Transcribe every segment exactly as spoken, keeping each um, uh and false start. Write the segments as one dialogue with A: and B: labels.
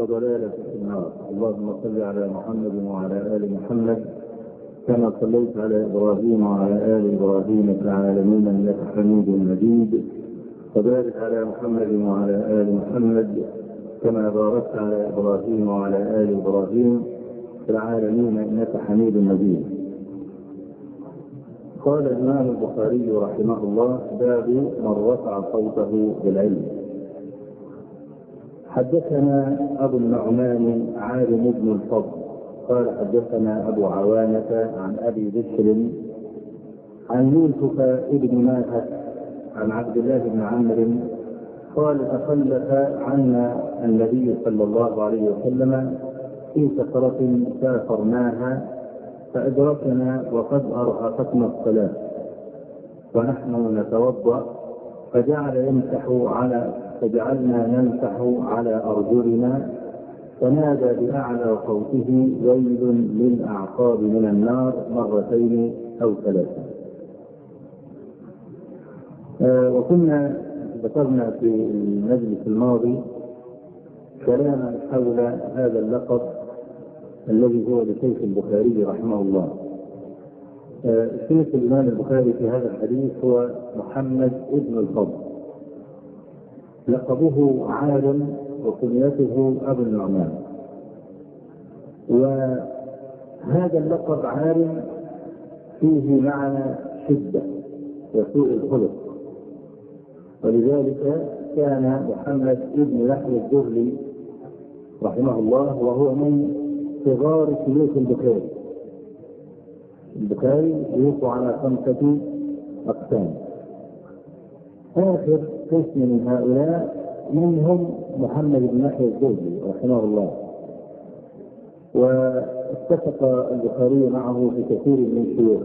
A: وضلالة في النار. اللهم صل على محمد وعلى آل محمد كما صليت على إبراهيم وعلى آل إبراهيم في العالمين إنك حميد مجيد، وبارك على محمد وعلى آل محمد كما باركت على إبراهيم وعلى آل إبراهيم في العالمين إنك حميد مجيد. قال الإمام البخاري رحمه الله: باب من رفع صوته بالعلم. حدثنا أبو النعمان عالم بن الفضل قال حدثنا أبو عوانة عن أبي بشر عن يوسف ابن ماهر عن عبد الله بن عمرو قال: تخلف عنا النبي صلى الله عليه وسلم في سفرة سافرناها فأدركنا وقد أرهقتنا الصلاة ونحن نتوضأ فجعل يمسح على فجعلنا نمسح على أرجلنا فنادى بأعلى صوته: ويل للأعقاب من النار مرتين أو ثلاثة. آه وكنا ذكرنا في المجلس الماضي كلاما حول هذا اللقب الذي هو لشيخ البخاري رحمه الله. آه شيخ الإمام البخاري في هذا الحديث هو محمد ابن الفضل، لقبه عالم وكنيته أبو النعمان. وهذا اللقب عالم فيه معنى شدة وسوء الخلق، ولذلك كان محمد ابن يحيى الزهري رحمه الله وهو من صغار شيوخ البخاري. البخاري يوقع على خمسة أقسام، آخر قسم من هؤلاء منهم محمد بن يحيى الزهري رحمه الله، واتفق البخاري معه في كثير من شيوخه.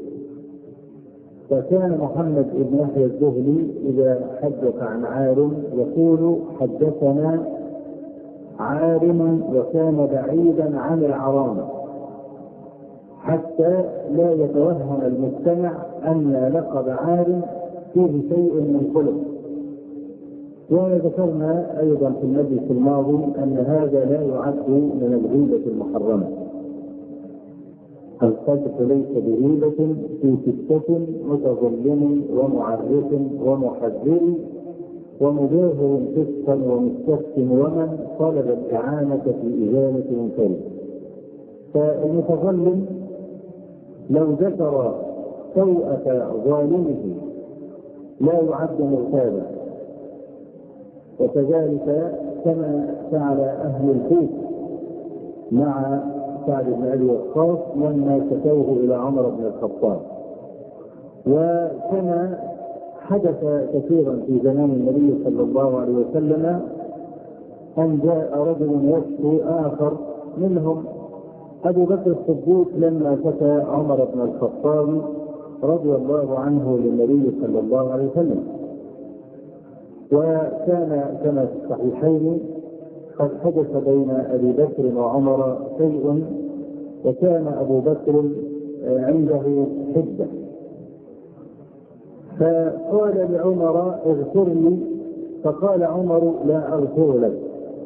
A: فكان محمد بن يحيى الزهري إذا حدث عن عالم يقول: حدثنا عالم وكان بعيدا عن العرامة، حتى لا يتوهم المستمع أن لقب عالم فيه شيء من خلق. وذكرنا أيضا في المجلس الماضي أن هذا لا يعد من الغيبة المحرمة. القذف ليس بغيبة في ستة: متظلم ومعرف ومحذر ومجاهر فسقا ومستفتن ومن طلب الإعانة في إزالة منكر. فالمتظلم لو ذكر سوءة ظالمه لا يعد مرتابا، وكذلك كما فعل أهل الكوفة مع سعد بن أبي وقاص لما شكوه إلى عمر بن الخطاب. وكما حدث كثيرا في زمان النبي صلى الله عليه وسلم أن جاء رجل يشكو آخر منهم أبو بكر الصديق لما شكى عمر بن الخطاب رضي الله عنه للنبي صلى الله عليه وسلم. وكان كما في الصحيحين قد حدث بين أبي بكر وعمر شيء، وكان أبو بكر عنده حدة، فقال لعمر: اغفر لي، فقال عمر: لا أغفر لك.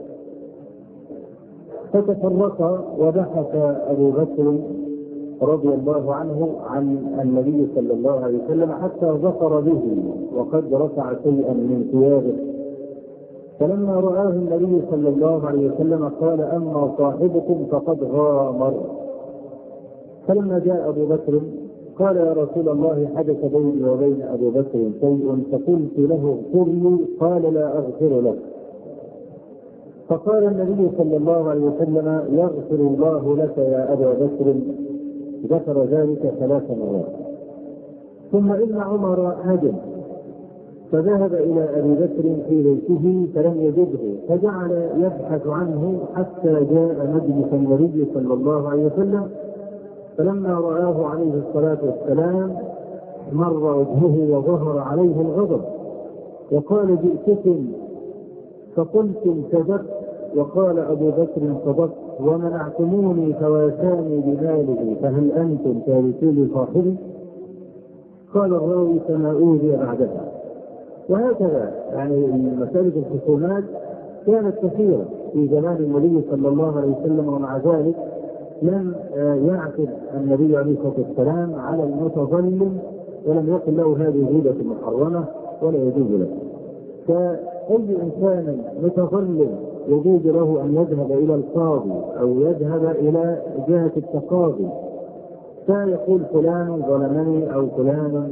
A: فتفرق وبحث أبو بكر رضي الله عنه عن النبي صلى الله عليه وسلم حتى ظفر به وقد رفع شيئا من ثيابه. فلما رآه النبي صلى الله عليه وسلم قال: أما صاحبكم فقد غامر. فلما جاء أبو بكر قال: يا رسول الله، حدث بيني وبين أبو بكر شيء، فقلت له: اغفر لي. قال: لا أغفر لك. فقال النبي صلى الله عليه وسلم: يغفر الله لك يا أبا بكر. ذكر ذلك ثلاث مرات. ثم إن عمر هجم فذهب إلى أبي بكر في بيته فلم يجده، فجعل يبحث عنه حتى جاء مجلس النبي صلى الله عليه وسلم. فلما رآه عليه الصلاة والسلام مر وجهه وظهر عليه الغضب، وقال: جئتكم فقلتم كذبت. وقال أبو بكر: صدقت، ومنعتموني فواساني بماله، فهل أنتم تاركون لصاحبي؟ قال الراوي: فما أوذي بعدها. وهكذا يعني مسألة الخصومات كانت كثيرة، في زمان النبي صلى الله عليه وسلم، ومع ذلك لم يعتب النبي عليه الصلاة والسلام على المتظلم ولم يقل له هذه غيبة محرمة ولا يجوز له. فأي إنسان متظلم يجوز له أن يذهب إلى القاضي أو يذهب إلى جهة التقاضي فيقول فلان ظلمني أو فلان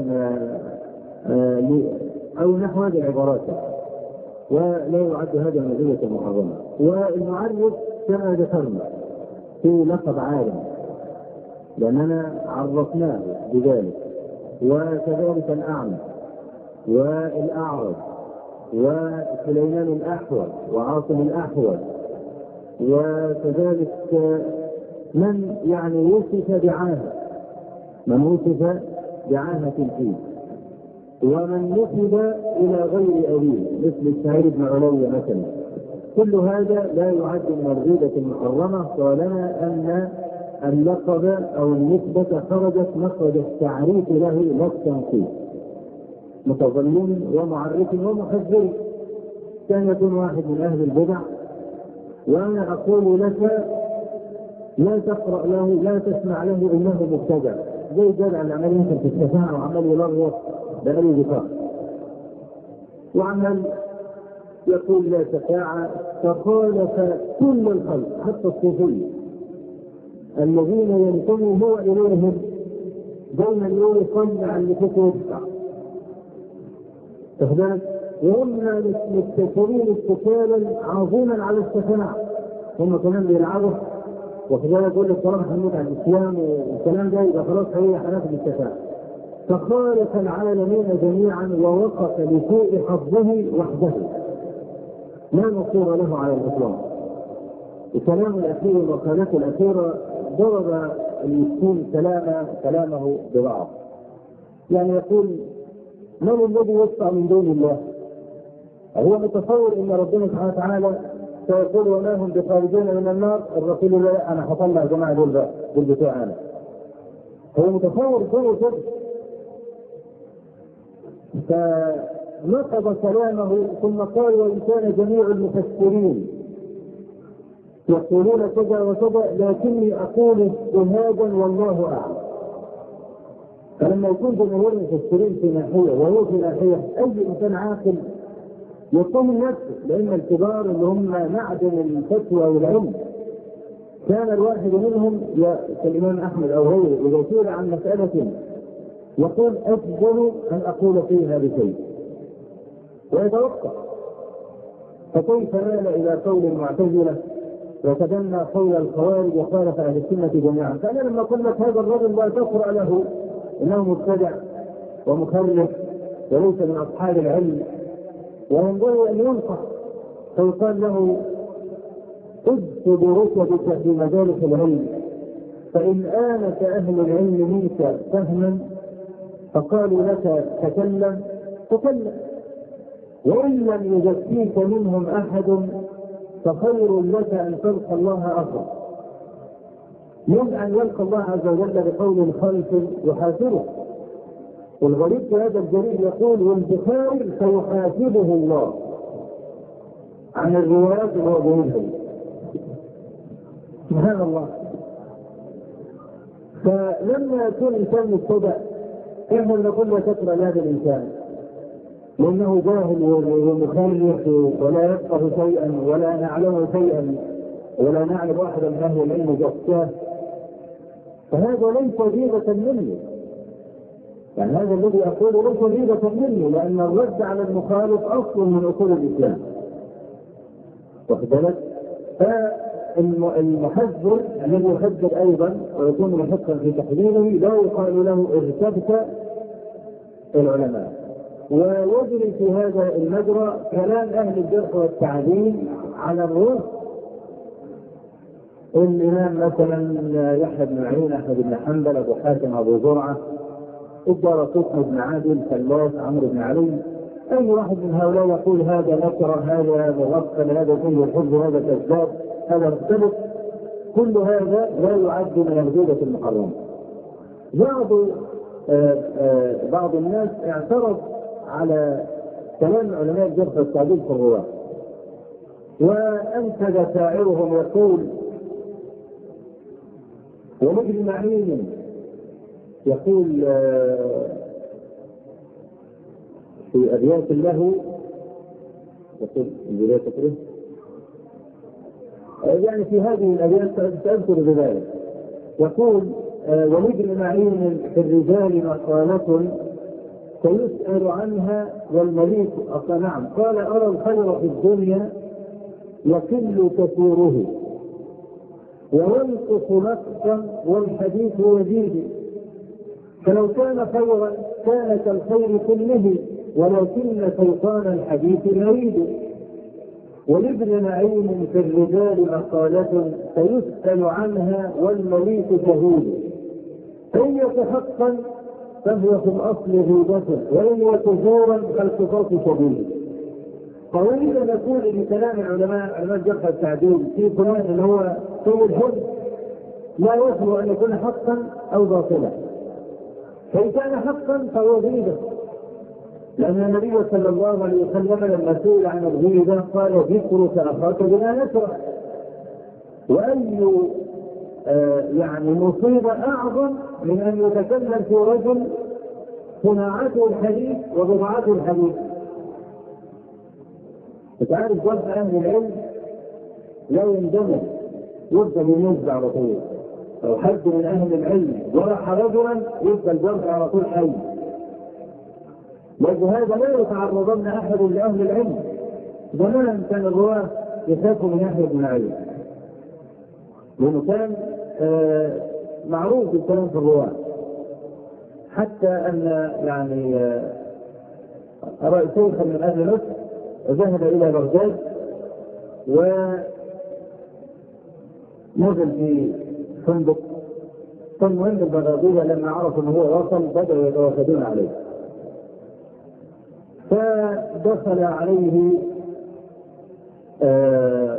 A: أو نحو هذه العبارات، ولا يعد هذا من غيبة محرمة. والمعرف كما ذكرنا في لقب عالم لأننا عرفناه بذلك، وكذلك الأعمى والأعرج وسليمان الأحول وعاصم الأحول، وكذلك من يعني وصف بعاهة من وصف بعاهة الفيل، ومن نسب إلى غير أبيه مثل الشاعر بن علوي مثلا. كل هذا لا يعد من الغيبة المحرمة طالما أن اللقب أو النسبة خرجت مخرج التعريف له لا التنصيص. متظلم ومعرف ومحذر. كان يكون واحد من أهل البدع وأنا أقول لك لا تقرأ له لا تسمع له إنه مبتدع، زي جدع العمل يمكن في الشفاعة وعمل يلغط بأي ذكر وعمل يقول لا شفاعة، فخالف كل الخلق حتى الصوفية الذين ينتمي هو إليهم دائما يقول يصنع اللي فيه يدفع تخدم، وهم مستكبرين استكبارا عظيما على الشفاعة. هم كمان بيلعبوا وكذلك يقول لك طالما هنموت على الإسلام والكلام ده يبقى خلاص هي هناخد الشفاعة. فخالف العالمين جميعا ووقف لسوء حظه وحده لا نصير له على الإطلاق. الكلام الأخير والمقالات الأخيرة ضرب المسكين كلام كلامه ببعض، يعني يقول من الذي يشفع من دون الله؟ هو متصور ان ربنا سبحانه وتعالى سيقول وما هم بخارجين من النار، الرسول لا انا هطلع جماعه دول بقى دول بتوع انا. هو متصور كله كده. فنقض كلامه ثم قال وان كان جميع المفسرين يقولون كذا وكذا لكني اقول اجتهادا والله اعلم. فلما يكون جمهور المفسرين في ناحيه وهو في ناحيه، اي انسان عاقل يقوم نفسه، لان الكبار اللي هم معدن الفتوى والعلم كان الواحد منهم كالامام احمد او غيره اذا سئل عن مساله يقول افضل ان اقول فيها بشيء ويتوقف. فكيف مال الى قول المعتزله وتبنى قول الخوارج وخالف اهل السنه جميعا؟ فانا لما قلت لك هذا الرجل لا تقرا له انه مبتدع ومخرف وليس من اصحاب العلم وينبغي ان ينصح، فيقال له اجد برتبك في مجالس العلم فان انس اهل العلم منك فهما فقالوا لك تكلم تكلم، وان لم يزكيك منهم احد فخير لك ان تلقى الله اخر من ان يلقى الله عز وجل بقول خلف يحاسبه. والغريب في هذا الجريء يقول والبخاري سيحاسبه الله عن الروايات اللي هو بيقولها. سبحان الله. فلما يكون انسان مبتدع احنا نقول لا تقرا لهذا الانسان لانه جاهل ومخرف ولا يفقه شيئا ولا نعلم شيئا ولا نعلم واحدا من اهل العلم جساه، فهذا ليس غيبة مني. يعني هذا الذي أقوله ليس غيبة مني، لأن الرد على المخالف أصل من أصول الإسلام. واخد بالك؟ فالمحذر الذي يحذر أيضا ويكون محقا في تحذيره لا يقال له ارتبت العلماء. ويجري في هذا المجرى كلام أهل الجرح والتعديل على الروح. الإمام مثلا يحيى بن معين، أحمد بن حنبل، أبو حاتم، أبو زرعة، الدارقطني بن عادل، خلاف، عمرو بن علي، أي واحد من هؤلاء يقول هذا نكر، هذا مغفل، هذا فيه الحب، هذا كذاب، هذا مختلف، كل هذا لا يعد من الغيبة المحرمة. بعض آآ آآ بعض الناس اعترض على كلام علماء الجرح والتعديل في الرواة وأنتج شاعرهم يقول: ولابن معين يقول في أبيات له، يقول البداية تقول يعني في هذه الأبيات سأذكر بذلك، يقول: ولابن معين في الرجال مقالة سيسأل عنها والمليك نعم قال: أرى الخير في الدنيا يقل كثيره وينقص نقصا والحديث يزيد، فلو كان خيرا كان كالخير كله ولكن شيطان الحديث يريد. ولابن معين في الرجال مقالة سيسأل عنها والمليك شهيد، فإن يك حقا فهو في الأصل غيبة وإن يك زورا فالقصاص شديد. فأريد أن أقول بكلام العلماء علماء الجرح والتعديل في فلان اللي هو سوء الحب لا يخلو أن يكون حقا أو باطلا، فإن كان حقا فهو غيبة، لأن النبي صلى الله عليه وسلم لما سئل عن الغيبة قال: ذكرك أخاك بما يكره. وأي آه يعني مصيبة أعظم من أن يتكلم في رجل صناعته الحديث وبضاعته الحديث. تعرف وضع أهل العلم لو اندمج يفضل ينزع على طول، لو حد من أهل العلم جرح رجلا يفضل جرح على طول حي، وهذا لا يتعرضن أحد لأهل العلم. زمان كان الرواة يخافوا من يحيى بن معين لأنه كان آه معروف بالكلام في الرواة، حتى أن يعني آه أرى شيخا من أهل مصر ذهب إلى بغداد ونزل في فندق، فالمهم البغدادية لما عرفوا أنه هو وصل بدأوا يتوافدون عليه، فدخل عليه آه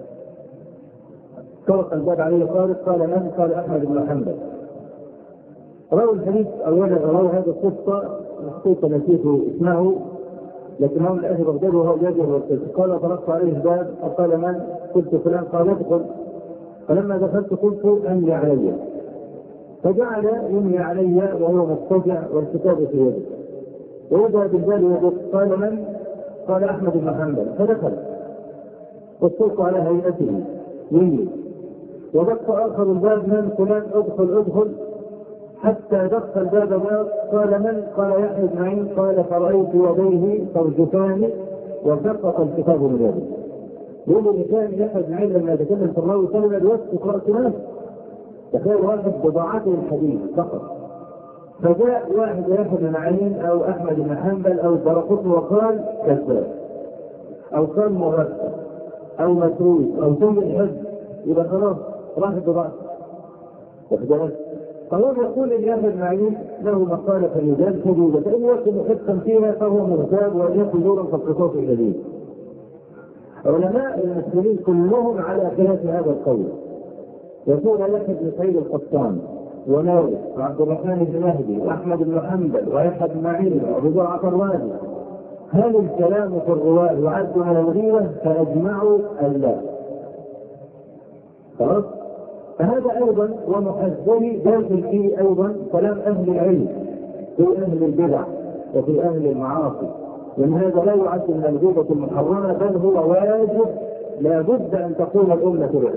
A: طرق الباب عليه خالد، قال: من؟ قال: أحمد بن حنبل. روى الحديث أولا، روى هذه القصة القصة نسيت اسمه، لكن هو من أهل بغداد وهو يجري والقصة. قال: طرقت عليه الباب فقال: من؟ قلت: فلان. قال: ادخل. فلما دخلت قلت: أملي علي، فجعل يملي علي وهو مضطجع والكتاب في يده، ووضع بالبال يده. قال: من؟ قال: أحمد بن حنبل. فدخل والسوق على هيئته يملي، ودق آخر الباب: من؟ فلان. ادخل ادخل، حتى دق الباب ما قال: من؟ قال: يحيى بن معين. قال: فرأيت يديه ترجفان وسقط الكتاب من يده. يقول الإنسان يحيى بن معين لما يتكلم في الله كلمة الوقت قرأت ناس، تخيل واحد بضاعته الحديث فقط، فجاء واحد يحيى بن معين أو أحمد بن حنبل أو الدرقطني وقال كذاب أو قال مغفل أو مسروق أو سوء الحفظ، يبقى خلاص راحت بضاعته. فهو يقول ان يحيى بن معين له مقاله في الرجال شديده، فان يكن محقا فيها فهو مغتاب وان يكن زورا فالقصاص الشديد. علماء المسلمين كلهم على خلاف هذا القول، يقول يحيى بن سعيد القطان وناوي وعبد الرحمن بن مهدي واحمد بن حنبل ويحيى بن معين وابو زرعه الرازي: هل الكلام في الرواه يعد من الغيبه؟ فاجمعوا ان لا. خلاص؟ فهذا أيضا ومحذري داخل فيه أيضا كلام أهل العلم في أهل البدع وفي أهل المعاصي، لأن هذا لا يعد من الغيبة المحرمة، بل هو واجب لا بد أن تكون الأمة به.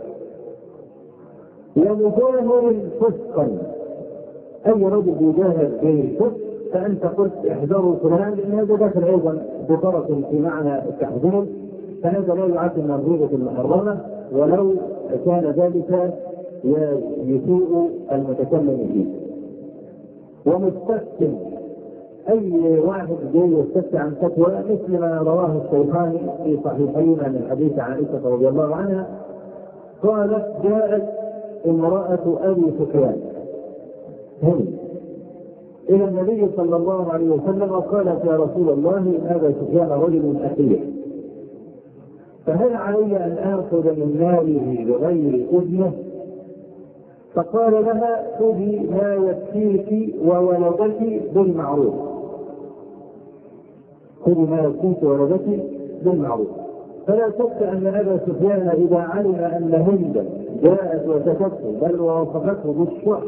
A: ومجاهر فسقا، أي رجل يجاهر بالفسق فأنت قلت احذروا فلان، لأن هذا داخل أيضا بطرف في معنى التحذير، فهذا لا يعد من الغيبة المحرمة ولو كان ذلك يسيء المتكلم فيه. ومستفتي، أي واحد جاي يستفتي عن فتوى مثل ما رواه الشيخاني في صحيحين من حديث عائشة رضي الله عنها قالت: جاءت امرأة أبي سفيان هند إلى النبي صلى الله عليه وسلم وقالت: يا رسول الله إن أبا سفيان رجل أخير، فهل علي أن آخذ من ماله بغير إذنه؟ فقال لها: خذي ما يكفيك وولدك بالمعروف، خذي ما يكفيك وولدك بالمعروف. فلا شك أن أبا سفيان إذا علم أن هندا جاءت وتكفل بل ووصفته بالشح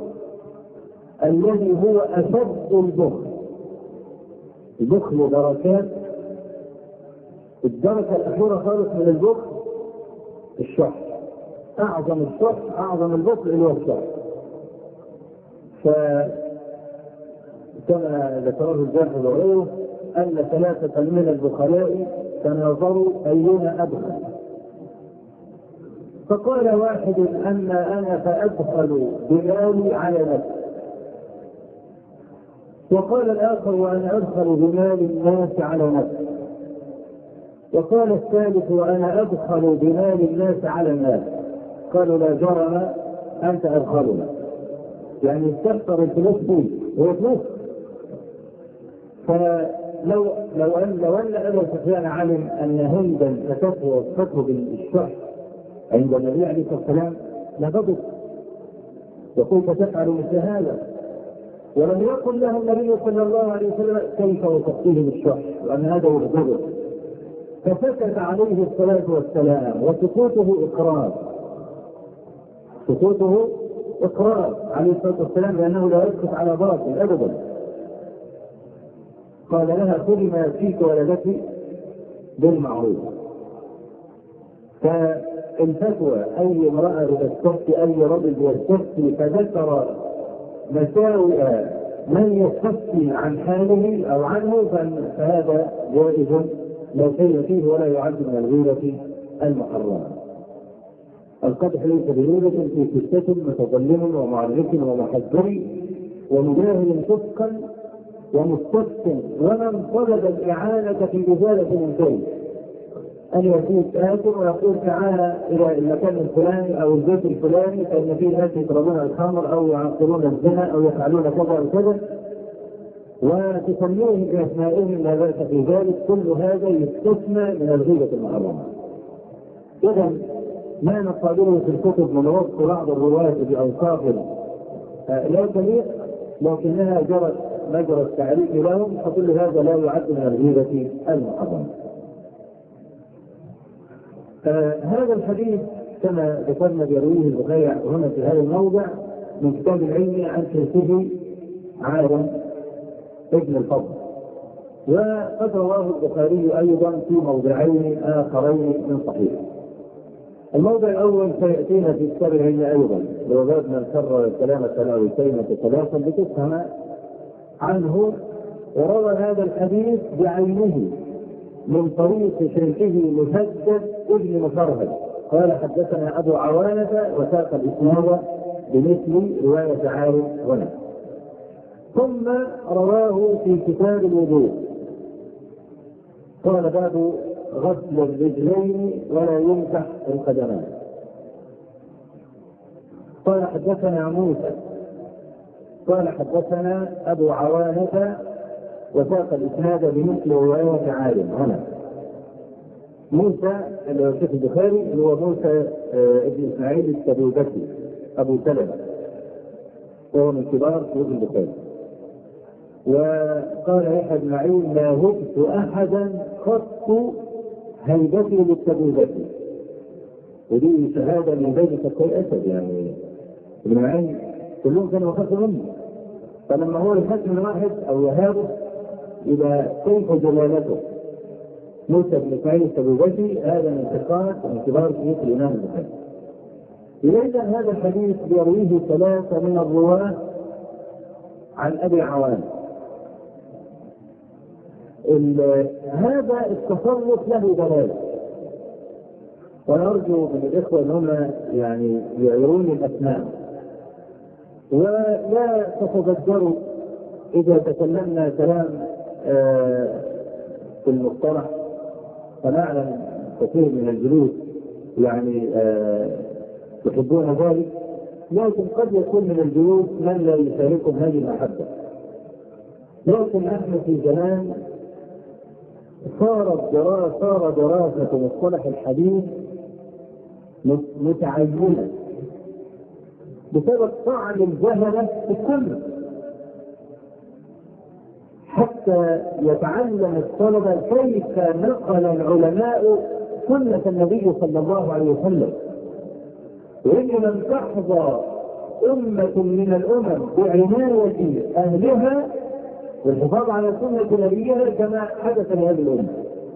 A: الذي هو أشد البخل. البخل دركات، الدرجة الأخيرة خالص من البخل الشح، أعظم الشح أعظم البخل اللي هو الشح. فكما ذكره الجرح وغيره أن ثلاثة من البخلاء تناظروا أينا أبخل، فقال واحد أما أنا فأدخل بمالي على نفسي، وقال الآخر وأنا أدخل بمال الناس على نفسي، وقال الثالث وأنا أدخل بمال الناس على الناس. قالوا لا جرم أنت أدخلنا، يعني استخسر الفلوس فيه هو فلوس. فلو لو أن لو أن أبا سفيان علم أن هندا فتته وصفته بالشح عند النبي عليه الصلاة والسلام لغضب يقول فتفعل مثل هذا، ولم يقل له النبي صلى الله عليه وسلم كيف وصفتيه بالشح وأن هذا يغضبه، فسكت عليه الصلاة والسلام، وسكوته إقرار، سكوته إقرار عليه الصلاة والسلام لأنه لا يسكت على باطل أبدا. قال لها خذي ما فيك ولدك بالمعروف. فالفتوى أي امرأة تستفتي أي رجل يستفتي فذكر مساوئ من يستفتي عن حاله أو عنه فهذا جائز لا شيء فيه ولا يعد من الغيبة المحرمة. القدح ليس بغيبة في ستة متظلم ومعرف ومحذر ومجاهل فسقا ومستفتن ومن طلب الإعانة في إزالة منكر، أن يكون آكل ويقول تعالى إلى المكان الفلاني أو البيت الفلاني فإن فيه ناس يشربون الخمر أو يعقلون الزنا أو يفعلون كذا وكذا وتسميهم بأسمائهم لا بأس في ذلك، كل هذا يستثنى من الغيبة المحرمة. إذا ما نقابله في الكتب من وصف بعض الرواة بأوصاف لا تليق لكنها جرت مجرى التعريف لهم، فكل هذا لا يعد من الغيبة المحرمة. آه هذا الحديث كما ذكرنا يرويه البخاري هنا في هذا الموضع من كتاب العلم عن شيخه عالم ابن الفضل، وقد رواه البخاري أيضا في موضعين آخرين من صحيح. الموضع الأول سيأتينا في كتاب العلم أيضا، وبعد من كرر الكلام ثلاثين ثلاثا لتفهم عنه، وروى هذا الحديث بعينه من طريق شيخه مسدد ابن مفرهد قال حدثنا أبو عوانة وساق الإسناد بمثل رواية عارف هنا. ثم رواه في كتاب الوضوء قال باب غسل الرجلين ولا يمسح القدمان. قال حدثنا موسى قال حدثنا أبو عوانة وساق الإسناد بمثل رواية عالم هنا. موسى اللي هو شيخ البخاري اللي هو موسى ابن إسماعيل السبيبكي أبو سلمة وهو من كبار شيوخ البخاري. وقال يحيى بن معين لا هبت أحدا خط هيبتي للسبيبكي، ودي شهادة من بين كفي أسد، يعني ابن معين كلهم كانوا يخافوا منه، فلما هو يخاف من واحد أو يهابه إذا كيف جلالته. موسى بن إسماعيل السبيبكي هذا من ثقات ومن كبار شيوخ الإمام البخاري. إذا هذا الحديث يرويه ثلاثة من الرواة عن أبي عوان. هذا التصرف له دلالة، ونرجو من الإخوة أن هم يعني يعيرون الأسماء ولا تتذكروا إذا تكلمنا كلام آه في المصطلح، فنعلم كثير من الجلوس يعني آه يحبون ذلك، لكن قد يكون من الجلوس من لا يشاركهم هذه المحبة. لكن نحن في زمان صارت دراسة صار دراسة مصطلح الحديث متعينة بسبب طعن الجهلة في السنة، حتى يتعلم الطلبة كيف نقل العلماء سنة النبي صلى الله عليه وسلم، وإن لم تحظى أمة من الأمم بعناية أهلها والحفاظ على سنة نبيها كما حدث لهذه الأمة.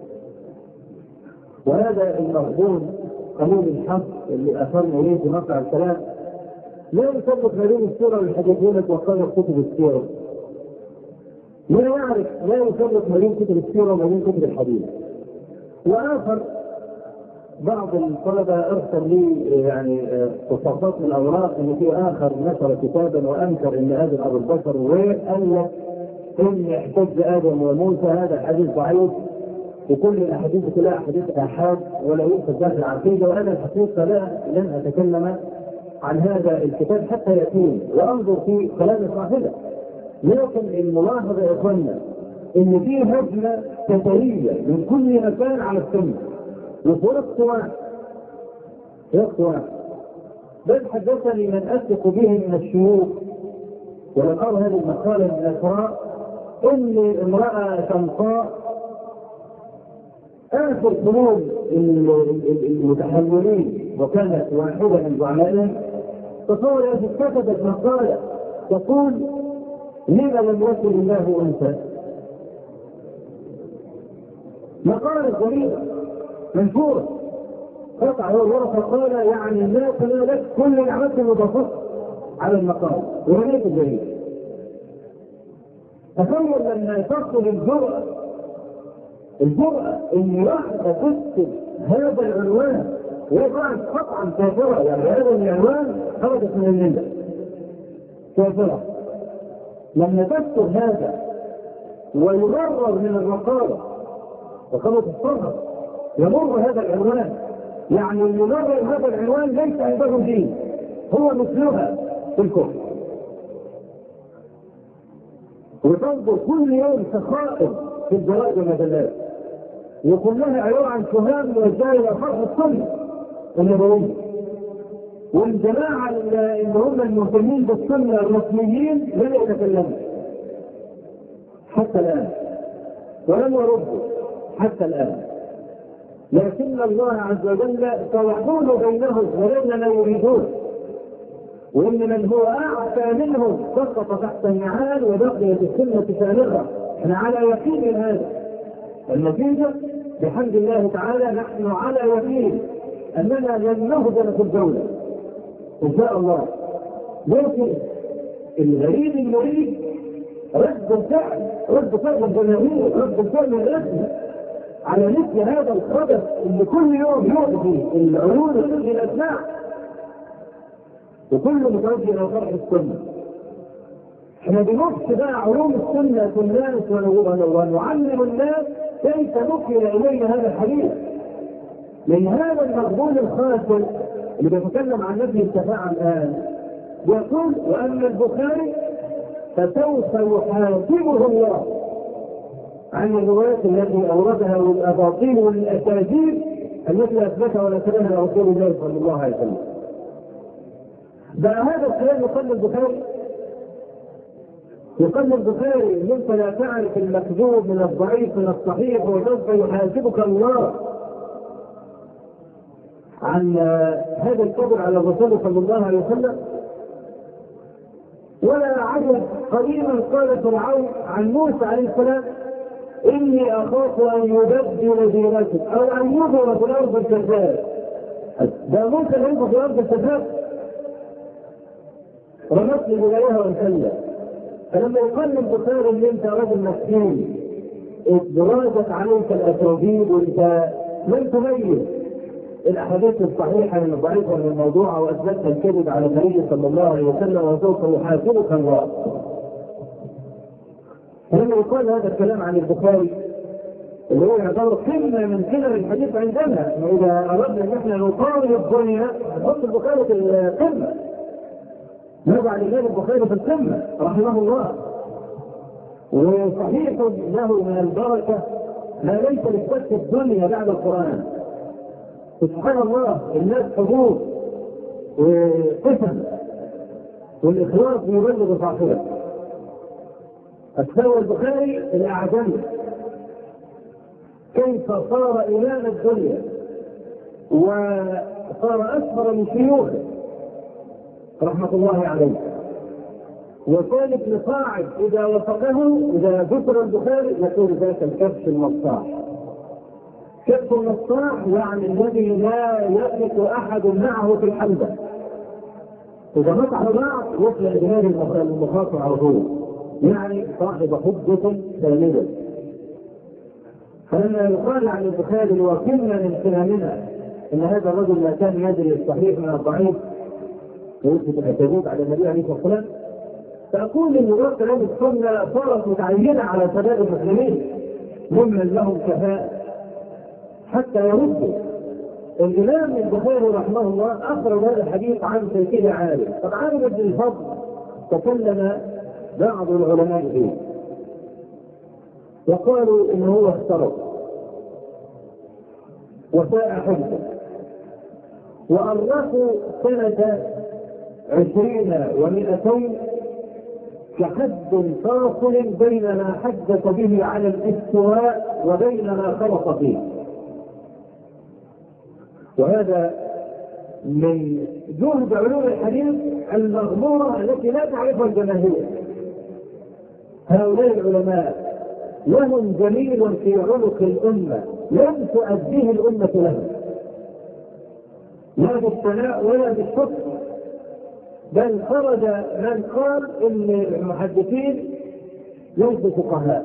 A: وهذا المغبون قانون الحق اللي أثرنا إليه في مقطع الكلام لا يثبت ما بين السيرة والحديثين وقال كتب السيرة، لا يعرف، لا يثبت ما بين كتب السيرة وما بين كتب الحديث. وآخر بعض الطلبة أرسل لي يعني قصصات من الأوراق إن في آخر نشر كتابا وأنكر إن آدم أبو البشر وقال لك إن احتج آدم وموسى هذا حديث ضعيف وكل الأحاديث كلها أحاديث آحاد ولا يوجد داخل العقيدة. وأنا الحقيقة لا لن أتكلم عن هذا الكتاب حتى يأتين وأنظر في كلام صاحبه. لكن الملاحظة يا إخوانا إن في هجمة كثيرة من كل مكان على السنة وفي وقت واحد في وقت واحد. بل حدثني من أثق به من الشيوخ ولم أرى هذه المقالة من الأسراء إن امرأة شمطاء آخر قرون المتحولين وكانت واحدة من زعمائهم تصور كتبت مقالة تقول لما لم يكن الله أنثى. مقالة غريبة منشورة قطع الورقة قال يعني لا تنالك كل نعمة مضافة على المقال ورميت الجريدة. تخيل لما تصل الجرأة الجرأة ان واحدة تكتب هذا العنوان ويقع قطعا كافرة، يعني هذا العنوان خرجت من الملة كافرة. لما تكتب هذا ويمرر من الرقابة وقامت الصرف يمر هذا العنوان، يعني يمرر هذا العنوان ليس عنده دين، هو مثلها في الكفر. وتنظر كل يوم سخائر في الجرائد والمجلات وكلها عبارة عن شهام موجهة إلى فرق السنة النبوية. والجماعة اللي هم المهتمين بالسنة الرسميين لا يتكلمون حتى الآن ولم يردوا حتى الآن. لكن الله عز وجل سيحول بينهم وبين ما يريدون، وإن من هو أعفى منهم سقط تحت النعال وبقيت السنة سالغة. احنا على يقين من هذا. النتيجة بحمد الله تعالى نحن على يقين أننا لن نهزم في الدولة إن شاء الله. لكن الغريب المريد رد الفعل رد فعل الجماهير رد الفعل الرسمي على مثل هذا الخبث اللي كل يوم يؤذي العيون ويؤذي الأسماع وكل متوجه إلى طرح السنة. احنا بنفس بقى علوم السنة في الناس ونعلم الناس كيف نقل إلينا هذا الحديث من هذا المقبول الخاسر اللي بيتكلم عن نفي الشفاعة الآن. يقول وأما البخاري فسوف يحاسبه الله عن الروايات التي أوردها والأباطيل والأكاذيب التي أثبتها ونسبها رسول الله صلى الله عليه وسلم. بقى هذا الكلام يقال البخاري يقال البخاري ان انت لا تعرف المكذوب من الضعيف من الصحيح وسوف يحاسبك الله عن هذا الكذب على الرسول صلى الله عليه وسلم. ولا عجب قريبا قال فرعون عن موسى عليه السلام اني اخاف ان يبدل دينكم او ان يظهر في الارض الكذاب. ده موسى يظهر في الارض الكذاب رمت لي بلايها وانسلت. فلما يقال البخاري ان انت رجل مسكين ادراجت عليك الاساليب وانت لم تميز الاحاديث الصحيحه من الضعيفه من الموضوع واثبتت الكذب على النبي صلى الله عليه وسلم وسوف يحاسبك الله. فلما يقال هذا الكلام عن البخاري اللي هو يعتبر قمه من قمم الحديث عندنا، واذا اردنا ان احنا نقارن الدنيا نحط البخاري في القمه، نضع الإمام البخاري في القمة رحمه الله. وصحيح له من البركة ما ليس للشك الدنيا بعد القرآن. سبحان الله الناس حضور وقسم والإخلاص يبلغ صاحبه. السوى البخاري الأعجمي كيف صار إمام الدنيا وصار أكبر من شيوخه رحمة الله عليه. وكان ابن صاعد إذا وصفه إذا ذكر البخاري يقول ذاك الكبش المصاح. كبش المصاح يعني الذي لا يملك أحد معه في الحلبة، إذا مسحوا بعض يطلع دماغ المخاطر على طول، يعني صاحب حجة كاملة. فلما يقال عن البخاري وكلنا من كلامنا ان هذا الرجل لا كان يدري الصحيح من الضعيف ويثبت الحدود على النبي عليه الصلاه والسلام، فاقول ان وقت هذه السنه صارت متعينه على شباب المسلمين ممن لهم كفاءه حتى يردوا. الامام البخاري رحمه الله اخرج هذا الحديث عن شيخه عالم. طب عالم بن الفضل تكلم بعض العلماء فيه وقالوا انه هو اخترق وساء حفظه، وأرخوا سنة عشرين ومئتين كحد فاصل بين ما حدث به على الاستواء وبين ما خلط فيه. وهذا من جهد علوم الحديث المغمورة التي لا تعرفها الجماهير. هؤلاء العلماء لهم جميل في عنق الأمة لم تؤديه الأمة لهم، لا بالثناء ولا بالشكر، بل خرج من قال ان المحدثين ليسوا فقهاء،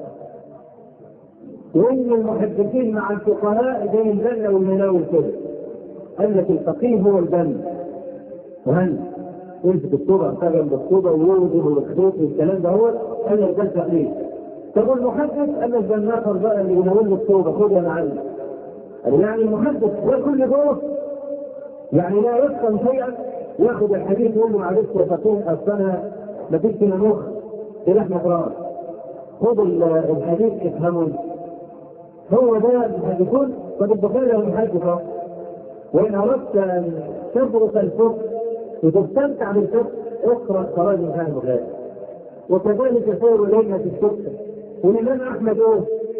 A: وان المحدثين مع الفقهاء زي البنا والمناول كده. قال لك الفقيه هو البنا، وهل يمسك الصوبه يشتغل بالصوبه ويوزن ويخطوط والكلام ده هو قال لك ده الفقيه. طب المحدث قال لك ده النفر بقى اللي يناول له الصوبه خدها معلم. يعني المحدث ده كل دور يعني لا يفهم شيئا، ياخذ الحديث يقول له معلش يا فقيه اصل انا ما فيش مخ في لحمه راس، خذ الحديث افهموا. هو ده المحدثون. طب البخاري هو المحدث، وان اردت ان تدرس الفقه وتستمتع بالفقه اقرا خراج الامام البخاري، وكذلك سير الينا في الفقه. والامام احمد هو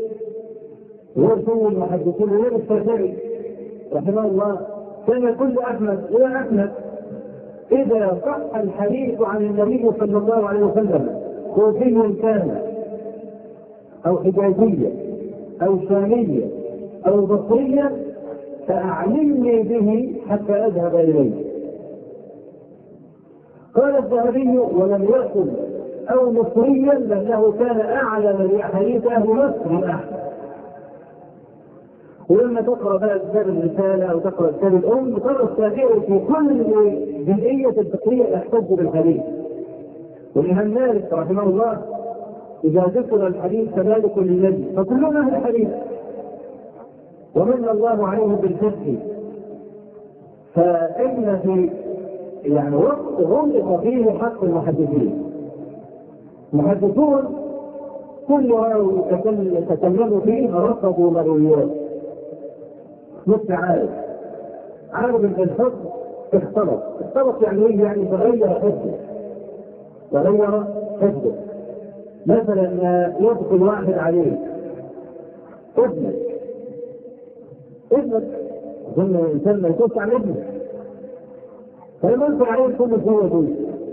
A: هو المحدثين، والامام الشافعي رحمه الله كان يقول احمد يا احمد اذا صح الحديث عن النبي صلى الله عليه وسلم كوفي كان او حجازيه او شاميه او بصريه فاعلمني به حتى اذهب اليه. قال الذهبي ولم يكن او مصريا لانه كان اعلم باحاديث اهل مصر من احمد. ولما تقرأ بقى كتاب الرسالة أو تقرأ كتاب الأم ترى الشافعي في كل جزئية الفقهية يحتج بالحديث. والإمام مالك رحمه الله إذا ذكر الحديث فذلك للنبي فكلهم أهل الحديث ومن الله عليهم بالفتح. فإن في يعني وقت غلق فيه حق المحدثين. المحدثون كل راوي تكلموا فيه رفضوا مرويات. نص عارف عارف ان الحكم اختلط اختلط يعني ايه؟ يعني تغير حكمه تغير حكمه. مثلا يدخل واحد عليه ابنك ابنك ظن الانسان ما يكونش عن ابنه، فلما يدخل عليه كل شيء يقول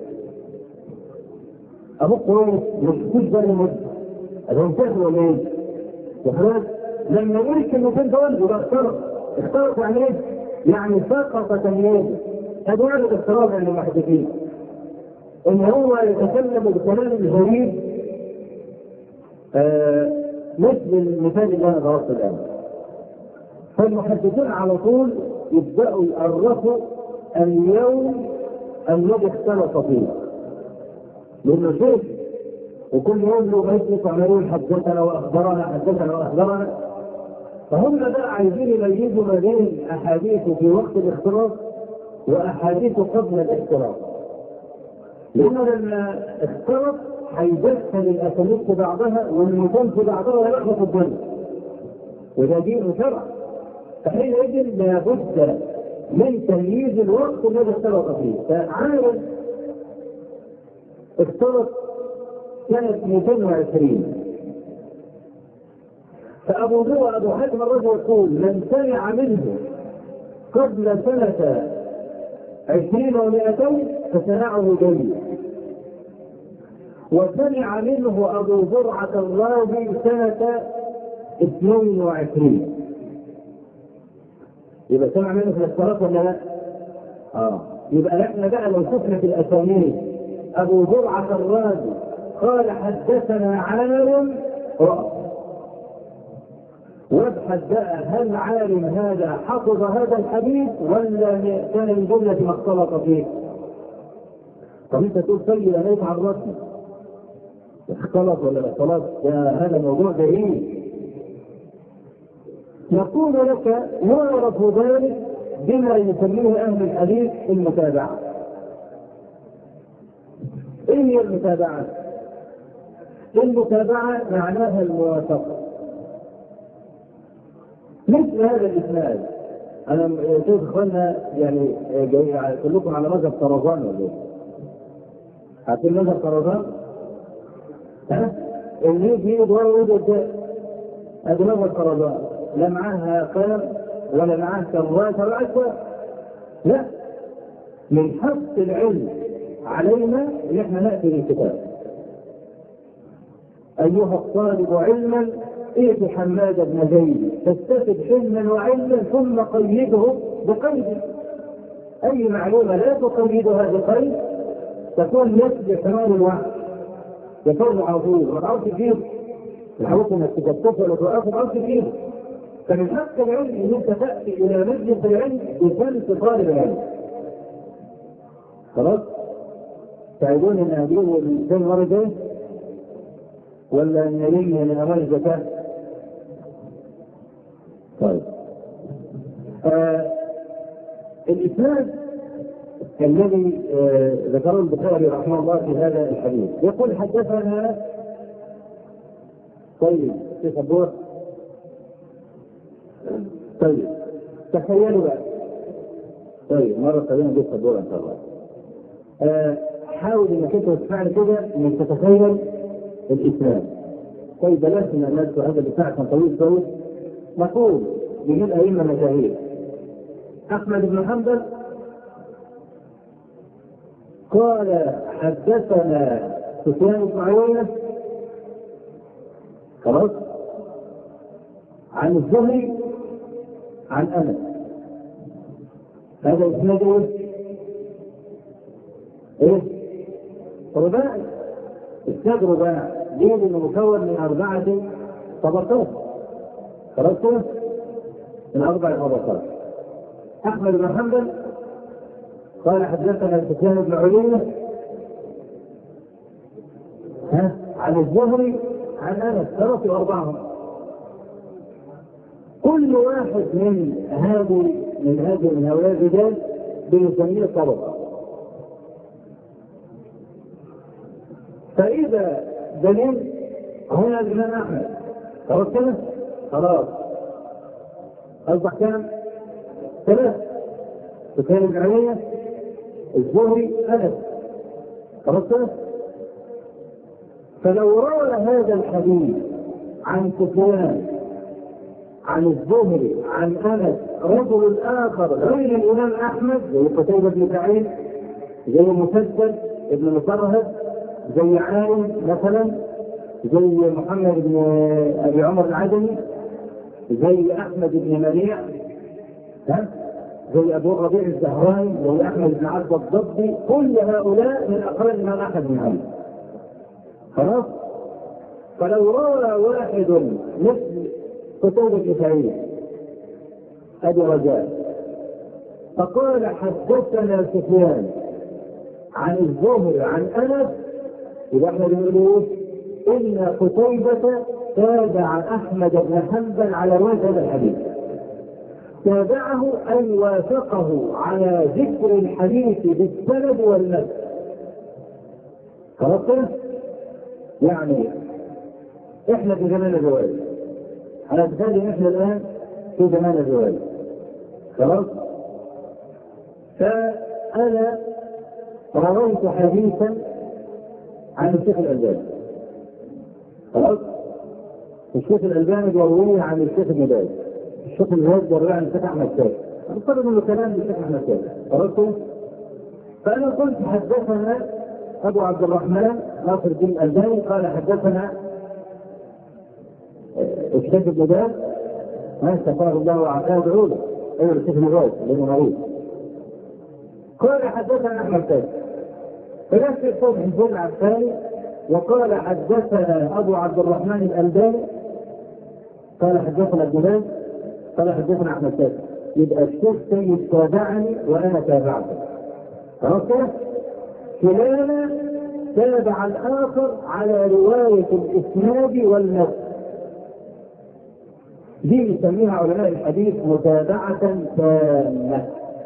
A: ابوك كويس مش كويس ده المد هذا انتهى ولا ايه؟ وخلاص لما يقول الكلمتين دول يبقى اختلط اختلط يعني ايه؟ يعني سقط تمييزه. هذا واحد اختلاط عند المحدثين ان هو يتكلم بكلام غريب آه مثل المثال اللي انا ضربته الان. فالمحدثون على طول يبداوا يعرفوا اليوم الذي اختلط فيه، لانه شيء وكل يوم له مجلس وعملوا حدثنا واخبرنا حدثنا واخبرنا. فهم بقى عايزين يميزوا ما بين احاديث في وقت الاختلاط واحاديث قبل الاختلاط، لانه لما اختلط هيدخل الاسانيد في بعضها والمتون في بعضها ويلخبط الدنيا، وده دين شرع. فحينئذ لابد من تمييز الوقت الذي اختلط فيه. فعارف اختلط سنة مئتين وعشرين، فأبو ذر أبو حاتم الرجل يقول من سمع منه قبل سنة عشرين ومائتين فسمعه جيد، وسمع منه أبو زرعة الرازي سنة اثنين وعشرين. يبقى سمع منه في الاختلاف ولا لا؟ اه يبقى احنا بقى لو شفنا في الاسانيد ابو زرعة الرازي قال حدثنا عالم رأى، وابحث بقى هل عالم هذا حفظ هذا الحديث ولا كان من جملة ما اختلط فيه؟ طب انت تقول سيد انا يفعل راسي اختلط ولا لا اختلط؟ هذا موضوع بعيد. نقول لك يعرف ذلك بما يسميه اهل الحديث المتابعه. ايه هي المتابعه؟ المتابعه معناها الموافقه. مثل هذا الاسناد انا شوف اخواننا يعني جاي كلكم على مذهب طرزان ولا ايه؟ عارفين مذهب طرزان؟ ها؟ اللي يجي يدور ويدور ادي مذهب طرزان، لا معاها قلم ولا معاه كراسة ولا عشوة. لا، من حق العلم علينا ان احنا ناتي بالكتاب. ايها الطالب علما ائت حماد بن زيد فاستفد حلما وعلما ثم قيده بقيد. اي معلومه لا تقيدها بقيد تكون مثل حمار الوحش، يكون عظيم ما تعرفش تجيب الحروف انك تكتبها ولا توقفها ما تعرفش تجيب. فمن حق العلم ان انت تاتي الى مجلس العلم بفلس طالب العلم. خلاص؟ تعيدون ان اهديه الانسان مرض ولا ان يلم من اموال الزكاه؟ طيب. آه الاسناد الذي آه ذكره البخاري رحمه الله في هذا الحديث يقول حدثنا طيب في صبور. طيب تخيلوا بقى. طيب مرة خلينا نجيب صبورة ان شاء الله. آه حاول انك انت تفعل كده انك تتخيل الاسلام. طيب بلاش من الناس هذا الدفاع كان طويل شوي. نقول بجيب ائمة مشاهير. احمد بن حنبل قال حدثنا سفيان بن عيينة خلاص عن الزهري عن انس. هذا اسناد ايه؟ ايه؟ رباعي. اسناد رباعي ليه؟ لانه مكون من اربعه طبقات. خلاص كده؟ من اربع طبقات. احمد بن حنبل قال حدثنا سفيان بن عيينة ها عن الزهري عن انس. ثلاثه واربعهم. كل واحد من هذه من هذه من هؤلاء الرجال بنسميه طبقه. فاذا دليل هنا الامام احمد خلاص كده؟ خلاص اصبح كام؟ ثلاثه. سفيان بن عيينة الزهري انس. خلاص كده؟ فلو روى هذا الحديث عن سفيان عن الزهري عن انس رجل اخر غير الامام احمد زي قتيبة بن سعيد زي مسدد ابن مطرهد زي عالم مثلا زي محمد بن ابي عمر العدني زي احمد بن منيع ها زي ابو الربيع الزهراني زي احمد بن عبد الضبي، كل هؤلاء من اقران الامام احمد بن حنبل. خلاص؟ فلو روى واحد مثل قتيبة بن سعيد ابي رجاء فقال حدثنا سفيان عن الزهري عن انس، يبقى احنا بنقول ان قتيبة تابع احمد بن حنبل على رواية هذا الحديث. تابعه اي وافقه على ذكر الحديث بالسند والمتن. خلاص كده؟ يعني احنا في زمان الرواية. انا اتخيل ان احنا الان في زمان الرواية. خلاص؟ فانا رويت حديثا عن الشيخ الألباني. خلاص؟ الشيخ الألباني بيرويه عن الشيخ ابن باز. الشيخ ابن باز بيرويه عن الشيخ أحمد شاكر. افترض انه كلام للشيخ احمد شاكر قرأته. فانا قلت حدثنا ابو عبد الرحمن ناصر الدين الألباني قال حدثنا الشيخ ابن باز ما استغفر الله وعافاه بعوده ايوه الشيخ ابن باز لانه مريض قال حدثنا احمد شاكر. فنفس الصوت حسين العسكري وقال حدثنا ابو عبد الرحمن الألباني قال حدثنا ابن باز قال حدثنا احمد شاكر. يبقى الشيخ سيد تابعني وانا تابعته. خلاص كده؟ كلانا تابع الاخر على روايه الاسناد والنسب. دي يسميها علماء الحديث متابعه تامه.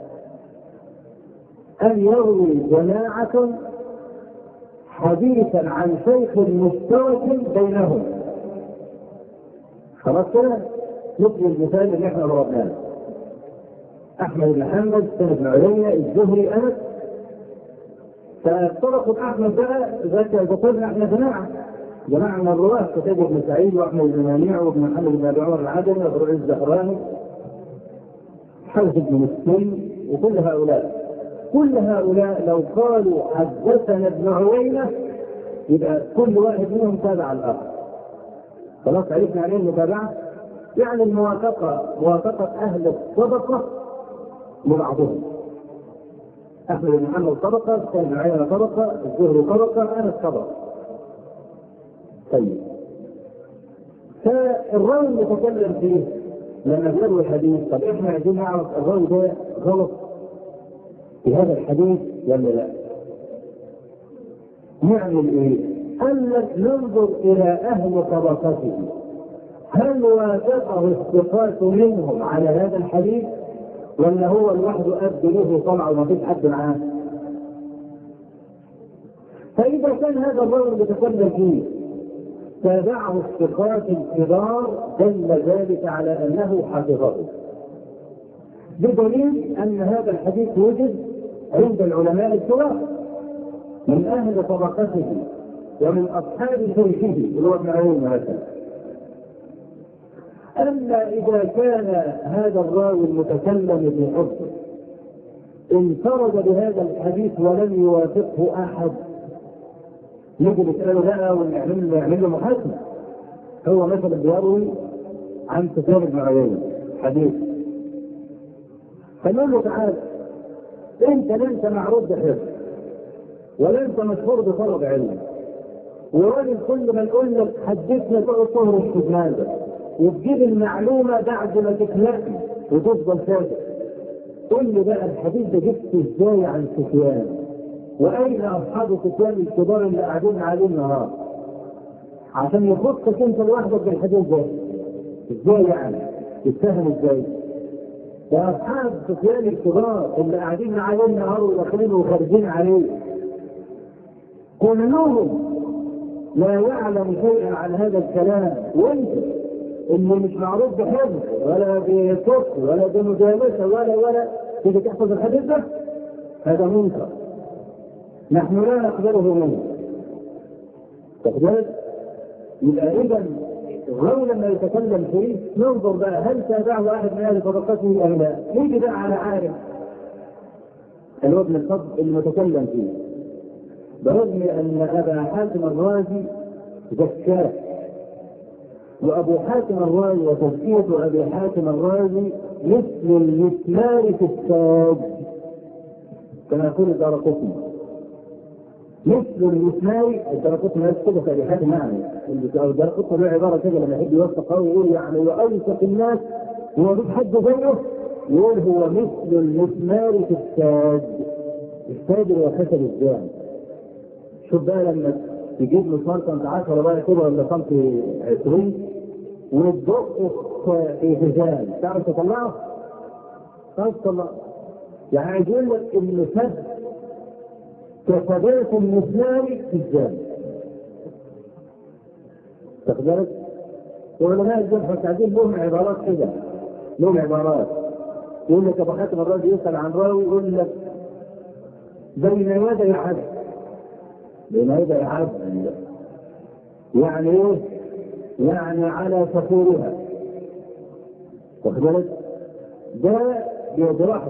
A: ان يروي جماعه حديثا عن شيخ مشترك بينهم. خلاص كده؟ مثل المثال اللي احنا ضربناه احمد بن حنبل سنة بن عليا الزهري انس. فطرقت احمد بقى ذكرنا احنا جماعه جماعه من الرواه كتاب ابن سعيد واحمد بن منيع وابن محمد بن ابي عمر العدني وابو عز الزهراني حارث بن مسلم وكل هؤلاء كل هؤلاء لو قالوا حدثنا ابن عوينه يبقى كل واحد منهم تابع الاخر. خلاص عرفنا عليه المتابعه يعني الموافقه موافقه اهل الصدقه لبعضهم. احمد بن محمد طبقه، سعيد بن عيينة طبقه، الزهري طبقه، انس طبقه. طيب فالراوي المتكلم فيه لما يروي الحديث طب احنا عايزين نعرف الراوي ده غلط في هذا الحديث ولا لا؟ نعمل ايه؟ قال لك ننظر الى اهل طبقته هل وافقه الثقات منهم على هذا الحديث ولا هو لوحده أبدو له طلع وما فيش حد معاه؟ فإذا كان هذا الرجل يتكلم فيه تابعه الثقات الكبار دل ذلك على أنه حفظه، بدليل أن هذا الحديث وجد عند العلماء الكبار من أهل طبقته ومن أصحاب شيخه اللي هو ابن عيينة مثلا. أما إذا كان هذا الراوي المتكلم في حفظه انفرد بهذا الحديث ولم يوافقه أحد يجي نسأله بقى ونعمل له محاكمة. هو مثلا بيروي عن سفيان بن عيينة حديث فنقول له تعالى أنت لنت معروف بحفظ ولا أنت مشهور بطلب علم وراجل كل ما نقول لك حدثنا تقعد تهرش في دماغك وتجيب المعلومة بعد ما تتلقي وتفضل فاكر. قل لي بقى الحديث ده جبته ازاي عن سفيان؟ واين اصحاب سفيان الكبار اللي قاعدين عليه النهار؟ عشان يخصك انت لوحدك بالحديث ده. ازاي يعني؟ تتفهم ازاي؟ ده اصحاب سفيان الكبار اللي قاعدين عليه النهار وداخلين وخارجين عليه كلهم لا يعلم شيئا عن هذا الكلام، وانت اللي مش معروف بحفظ ولا بكفر ولا بمجالسه ولا ولا تيجي تحفظ الحديث ده، هذا منكر نحن لا نقبله منه. تقبل؟ يبقى اذا الراوي لما يتكلم فيه ننظر بقى هل تابعه احد من اهل طبقته ام لا. نيجي بقى على عارف اللي هو ابن الفضل اللي متكلم فيه برغم ان ابا حاتم الرازي زكاه، وابو حاتم الرازي وتزكية ابي حاتم الرازي مثل المسمار في التاج كما يقول الدارقطني. مثل المسمار الدارقطني ناس كده في ابي حاتم يعني الدارقطني له عباره كده لما يحب يوثق قوي يقول يعني واوثق الناس وما فيش حد زيه يقول هو مثل المسمار في التاج. التاج هو خشب الجان. شوف بقى لما تجيب مسمار سنت عشرة بقى كده ولا سنت عشرين وتدق في هجان تعرف تطلعه؟ تعرف تطلعه؟ يعني عايز يقول لك ان سد كثبات المسمار في الجان. تاخد بالك؟ وعلماء الجرح والتعديل لهم عبارات كده، لهم عبارات يقول لك ابو حاتم الرازي يسال عن راوي يقول لك بين يدي عبد بين يدي عبد يعني ايه؟ يعني على سفورها. واخد بالك؟ ده بيجرحه،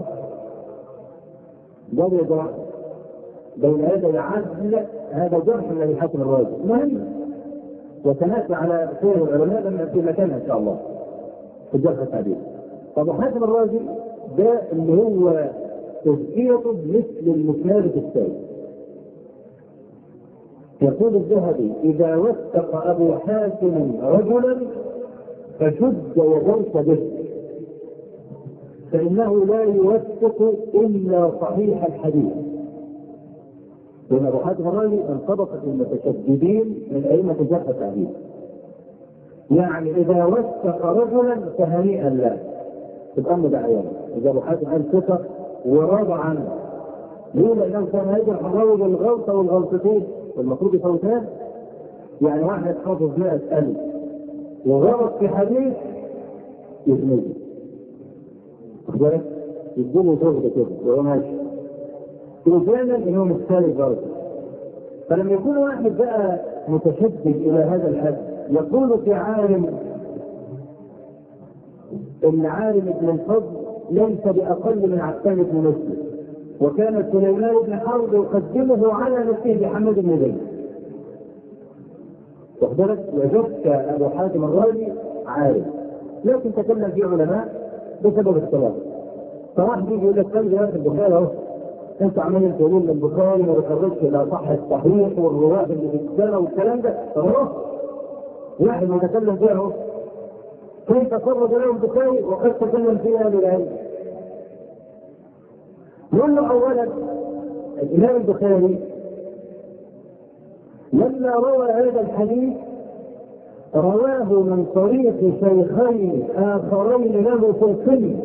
A: ده بيجرحه بين يدي عدل، هذا جرح الذي حكم الرازي مهم، وسنأتي على خير العلماء لما في مكانها إن شاء الله في الجرح التعديل. طب حاكم الرازي ده اللي هو تزكيته مثل المسمار في السيد. يقول الذهبي: إذا وثق أبو حاتم رجلا فشد يديك به، فإنه لا يوثق إلا صحيح الحديث. لأن أبو حاتم الرازي انطبقت المتشددين من أئمة الجرح التعديل. يعني إذا وثق رجلا فهنيئا له، تبقى مدعيان. إذا أبو حاتم قال ثقة وراضى عنه، ليه؟ لأنه كان يجرح الراوي بالغلطة والغلطتين والمفروض يفوتان. يعني واحد حافظ مئة ألف وغلط في حديث يتنزل، أخبرك يديله شغل كده وهو ماشي وفعلا إنه مختلف برضه. فلما يكون واحد بقى متشدد إلى هذا الحد يقول في عالم إن عالم ابن الفضل ليس بأقل من عفان بن مسلم، وكان سليمان بن حرب يقدمه على نفسه بحمد بن زيد. واخبرك وجدت أبو حاتم الرازي عالم، لكن تكلم فيه علماء بسبب الصلاة. فواحد يجي يقول لك كم يا أخي البخاري أهو، أنت عمال تقول البخاري ما بيخرجش إلى صح الصحيح والرواة اللي في السنة والكلام ده. أهو واحد متكلم فيه أهو، كيف خرج له البخاري وقد تكلم فيها للعلم؟ نقول له أولا الإمام البخاري لما روى هذا الحديث رواه من طريق شيخين آخرين له في السن،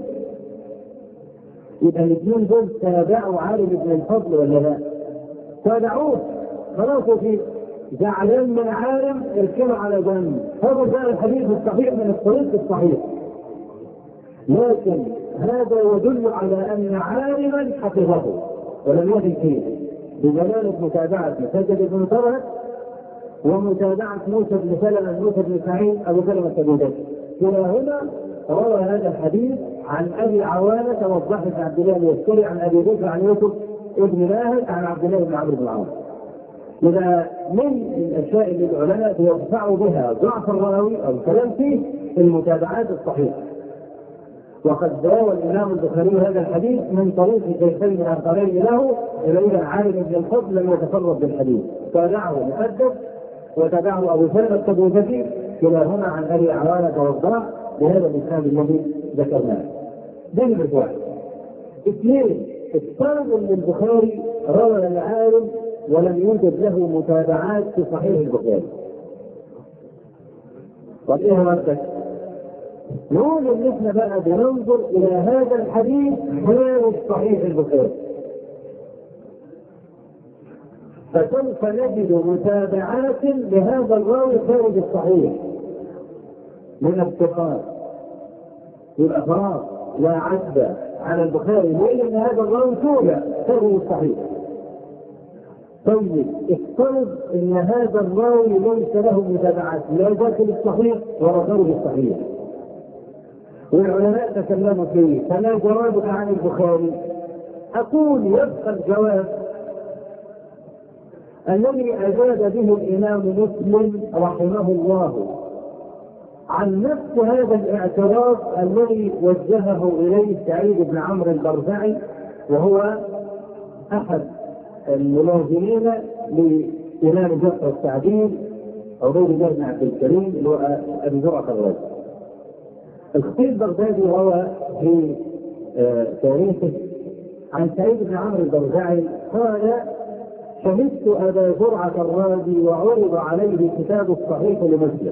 A: يبقى الاثنين دول تابعوا عالم ابن الفضل ولا لا؟ تابعوه، خلاص في زعلان من عالم اركنوا على جنب، هذا جاء الحديث الصحيح من الطريق الصحيح. لكن هذا يدل على أن عالما حفظه ولم يدل فيه بدلالة متابعة مسدد بن طرف ومتابعة موسى بن سلمة موسى بن سعيد أبو سلمة بن بدر. كلاهما روى هذا الحديث عن أبي عوانة وضح بن عبد الله اليسري عن أبي بكر عن يوسف ابن ماهر عن عبد الله بن عمرو بن العاص. إذا من الأشياء اللي العلماء بيدفعوا بها ضعف الراوي أو الكلام فيه المتابعات الصحيحة. وقد روى الإمام البخاري هذا الحديث من طريق شيخين آخرين له إلى عالم ابن الفضل لم يتفرد بالحديث، تابعه مؤدب وتابعه أبو سلمة بن بدر كلاهما عن أبي عوانة والضاع بهذا الإسناد الذي ذكرناه. ده نمرة واحد. اثنين، افترض أن البخاري روى العالم ولم يوجد له متابعات في صحيح البخاري. طب ايه مرتك؟ نقول ان احنا بقى بننظر الى هذا الحديث خارج صحيح البخاري، فسوف نجد متابعات لهذا الراوي خارج الصحيح من الثقات. يبقى فراغ لا عد على البخاري لان هذا الراوي تابع خارج الصحيح. طيب افترض ان هذا الراوي ليس له متابعات لا داخل الصحيح ولا خارج الصحيح، والعلماء تكلموا فيه، فما جوابك عن البخاري؟ اقول يبقى الجواب الذي اجاد به الامام مسلم رحمه الله عن نفس هذا الاعتراض الذي وجهه اليه سعيد بن عمرو البرزعي، وهو احد الملازمين لإمام الجرح والتعديل عبيد الله بن عبد الكريم اللي هو أبي زرعة الرازي. الخطيب البغدادي روى في تاريخه عن سعيد بن عمرو البرزعي قال: شهدت أبا زرعة الرازي وعرض عليه كتاب الصحيح لمسلم.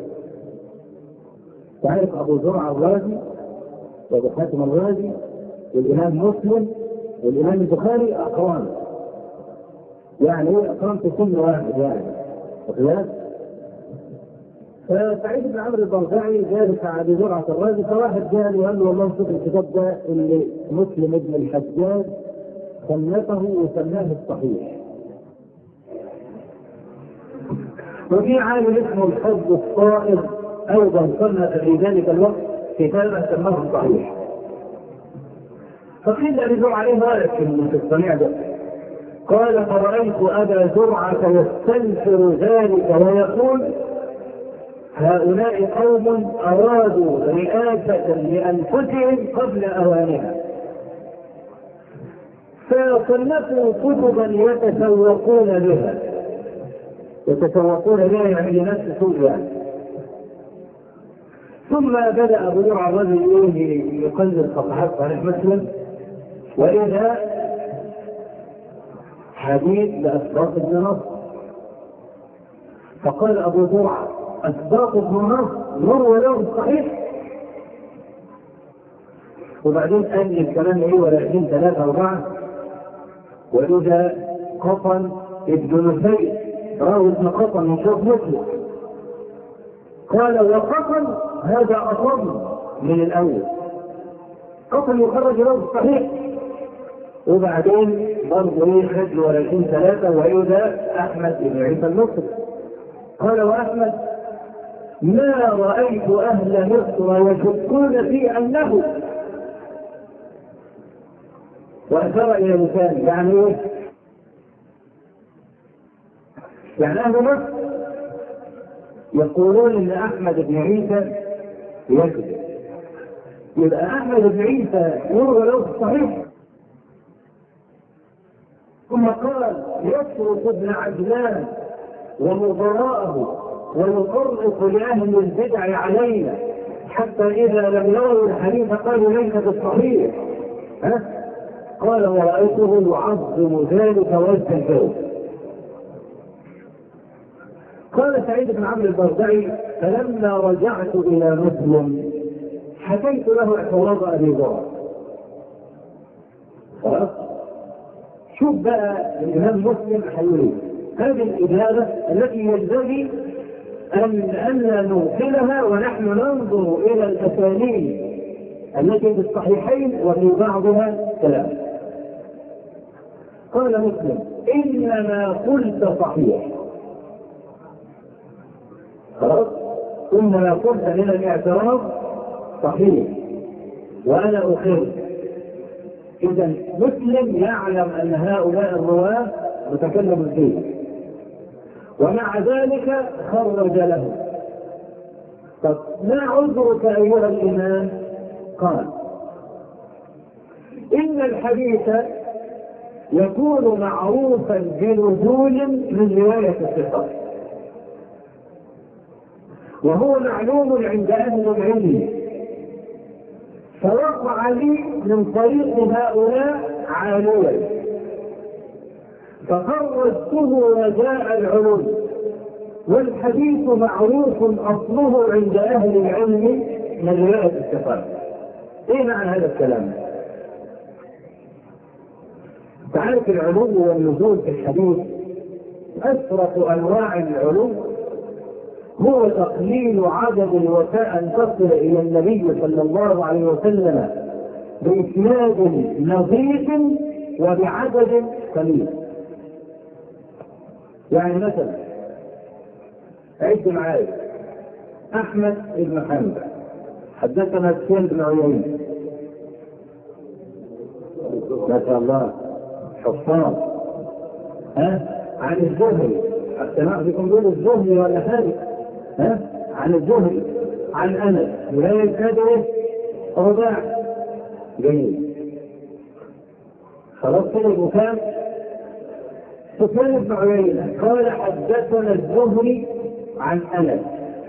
A: تعرف أبو زرعة الرازي وأبو حاتم الرازي والإمام مسلم والإمام البخاري أقران، يعني هو أقران في سن واحد يعني وخلاف. فسعيد بن عمرو البرزعي جالس على أبي زرعة الرازي، فواحد جاء وقال له: والله شوف الكتاب ده اللي مسلم ابن الحجاج صنفه وسماه الصحيح. وفي عالم اسمه الحب الصائب أيضا صنف في ذلك الوقت كتابا سماه الصحيح. فقيل أبي زرعة عليه رأيك في الصنيع ده؟ قال فرأيت أبا زرعة يستنكر ذلك ويقول هؤلاء قوم أرادوا رئاسة لأنفسهم قبل أوانها، فصنفوا كتبا يتسوقون بها، يتسوقون بها يعني لنفس سوء يعني. ثم بدأ أبو زرعة الرجل يقلد صفحات صحيح مسلم، وإذا حديث لأسباط بن نصر، فقال أبو زرعة أسباط بن نصر يروى له الصحيح. وبعدين قال لي الكلام ايه ولا اثنين ثلاثة أربعة، وإذا قطن ابن نفيل راوي ابن قطن من شوف مسلم قال وقطن هذا أصم من الأول، قطن يخرج له الصحيح. وبعدين برضه ايه خد ولا اثنين ثلاثة، وإذا أحمد بن عيسى المصري قال وأحمد ما رأيت أهل مصر يشكون في أنه، وأشار إلى لسان يعني إيه؟ يعني أهل مصر يقولون إن أحمد بن عيسى يكذب، يبقى أحمد بن عيسى يروى له الصحيح. ثم قال يترك ابن عجلان ومضراءه ويطرق لأهل البدع علينا حتى إذا لم يروا الحديث قالوا ليس بالصحيح. ها؟ قال ورأيته يعظم ذلك ويستنكره. قال سعيد بن عمرو البردعي فلما رجعت إلى مسلم حكيت له اعتراض أبي زرعة. خلاص؟ شوف بقى الإمام مسلم حيولي هذه الإجابة التي ينبغي أن ألا نغفلها ونحن ننظر إلى الأسانيد التي في الصحيحين وفي بعضها كلام. قال مسلم إنما قلت صحيح. خلاص؟ إنما قلت من الاعتراض صحيح وأنا أخر. إذا مسلم يعلم أن هؤلاء الرواة متكلم فيه، ومع ذلك خرج له. طب ما عذرك أيها الإمام؟ قال إن الحديث يكون معروفا بنزول من رواية الثقة، وهو معلوم عند أهل العلم، فوقع لي من طريق هؤلاء عاليا فخرجته رجاء العلوم، والحديث معروف أصله عند أهل العلم من رواية الثقة. إيه معنى هذا الكلام؟ تعرف العلو والنزول في الحديث أسرة أنواع العلو هو تقليل عدد الوفاء أن تصل إلى النبي صلى الله عليه وسلم بإسناد نظيف وبعدد قليل. يعني مثلا عد معايا أحمد بن حنبل حدثنا سفيان بن عيينة ما شاء الله حفاظ، ها عن الزهري حتى نعرفكم دول الزهري ولا حاجة، ها عن الزهري عن أنس ولاية هذا رباع جيد. خلاص كده المكان سفيان بن عيينة قال حدثنا الزهري عن أنس.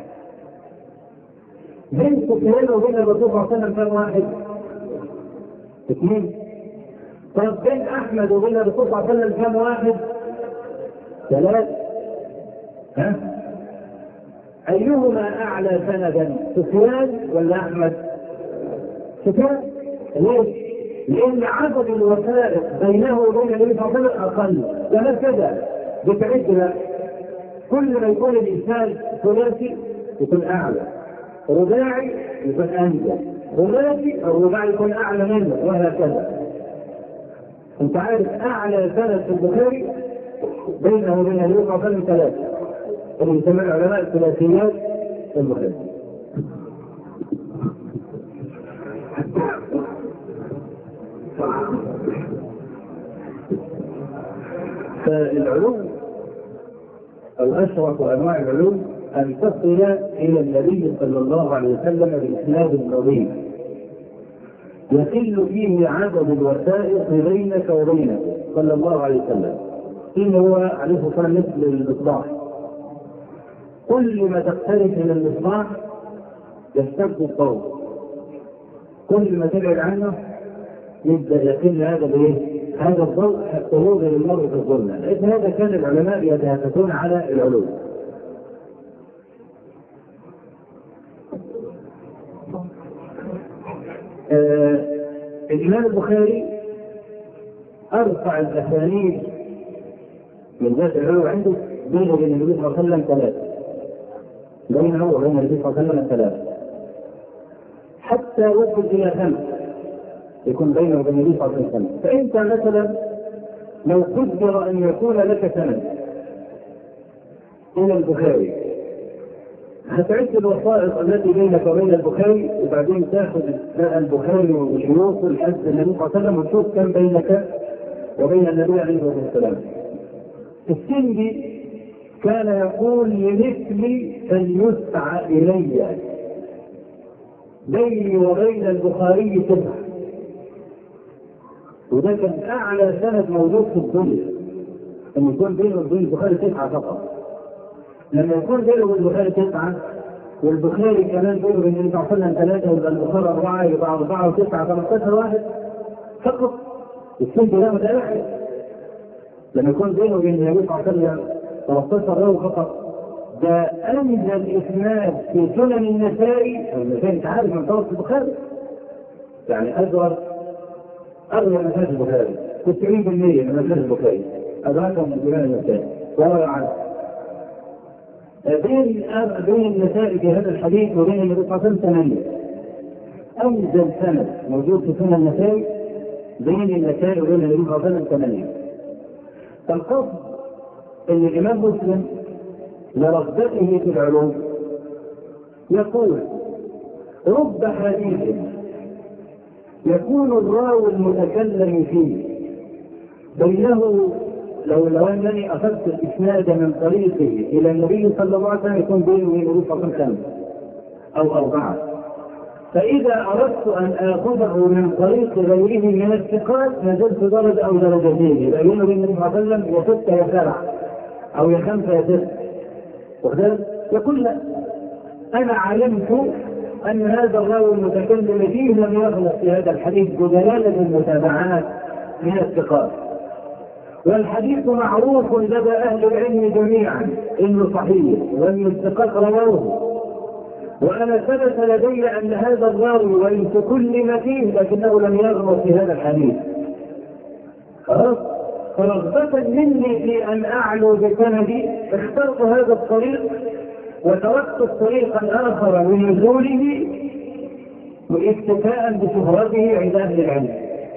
A: بين سفيان وبين الرسول صلى الله عليه وسلم كم واحد؟ اثنين. طب بين أحمد وبين الرسول صلى الله عليه وسلم كم واحد؟ ثلاث. ها؟ أيهما أعلى سندا سفيان ولا أحمد؟ سفيان. ليه؟ لأن عدد الوثائق بينه وبين النبي صلى الله عليه وسلم أقل. ولا كذا بتعد كل ما يكون الإنسان ثلاثي يكون أعلى، رباعي يكون أنزل، ثلاثي أو رباعي يكون أعلى منه، وهكذا. أنت عارف أعلى سند في البخاري بينه وبين النبي صلى الله عليه وسلم ثلاثة، اللي يسمى العلماء الثلاثيات في البخاري. فالعلوم أو أشرف أنواع العلوم أن تصل إلى النبي صلى الله عليه وسلم بإسناد نظيف يقل فيه عدد الوثائق بينك وبينه صلى الله عليه وسلم، إن هو عليه الصلاة والسلام مثل المصباح، كل ما تقترب من المصباح يشتد الضوء، كل ما تبعد عنه يبدأ يقل هذا الايه؟ هذا الضوء حتى يوجد المرء في الظلمة. لأن هذا كان العلماء يتهافتون على العلوم. آه الإمام البخاري أرفع الأسانيد من ذات العلو عنده بينه وبين النبي صلى الله عليه وسلم ثلاثة، بينه وبين النبي صلى الله عليه وسلم ثلاثة، حتى يصل إلى خمس يكون بينه وبين النبي صلى الله عليه وسلم. فأنت مثلا لو قدر أن يكون لك سند إلى البخاري هتعد الوثائق التي بينك وبين البخاري، وبعدين تاخذ البخاري وشيوخه لحد النبي صلى الله عليه وسلم وتشوف كم بينك وبين النبي عليه الصلاه والسلام. السندي كان يقول لمثلي فليسعى الي، بيني وبين البخاري تسعه، وده كان اعلى سند موجود في الدنيا، ان يكون بينه وبين البخاري تسعه فقط. لما يكون بينه وبين البخاري تسعه والبخاري كمان بينه وبين النبي صلى الله عليه وسلم ثلاثه يبقى البخاري اربعه، يبقى اربعه وتسعه خمستاشر واحد فقط. السند ده متاخر. لما يكون بينه وبين النبي صلى الله عليه وسلم ثلاثة عشر راوي فقط، ده انزل اسناد في سنن النسائي، والنسائي انت عارف من طرف البخاري يعني ازرق اغلب مساجد البخاري تسعين بالمئة من مساجد البخاري ادراكهم من سنن النسائي ولا يعرف. بين بين النسائي في هذا الحديث وبين النبي صلى الله عليه وسلم ثمانية، انزل سند موجود في سنن النسائي بين النسائي وبين النبي صلى الله عليه وسلم ثمانية. فالقصد ان الامام مسلم لرغبته في العلوم يقول رب حديث يكون الراوي المتكلم فيه بينه، لو لو انني اخذت الاسناد من طريقه الى النبي صلى الله عليه وسلم يكون بينه وبين النبي صلى الله عليه وسلم او اربعه، فاذا اردت ان اخذه من طريق غيره من الثقات نزلت درجه او درجتين، يبقى بينه وبين النبي صلى الله عليه وسلم يا سته يا سبعه او يا خمسه يا سته. وذلك يقول لا، انا علمت ان هذا الراوي المتكلم فيه لم يغلط في هذا الحديث بدلاله المتابعات من الثقات، والحديث معروف لدى اهل العلم جميعا انه صحيح وان الثقات رووه، وانا ثبت لدي ان هذا الراوي وان تكلم فيه لكنه لم يغلط في هذا الحديث. خلاص، فرغبة مني في ان اعلو بسندي اخترت هذا الطريق وتركت الطريق الاخر من نزوله واكتفاء بشهرته عند اهل العلم.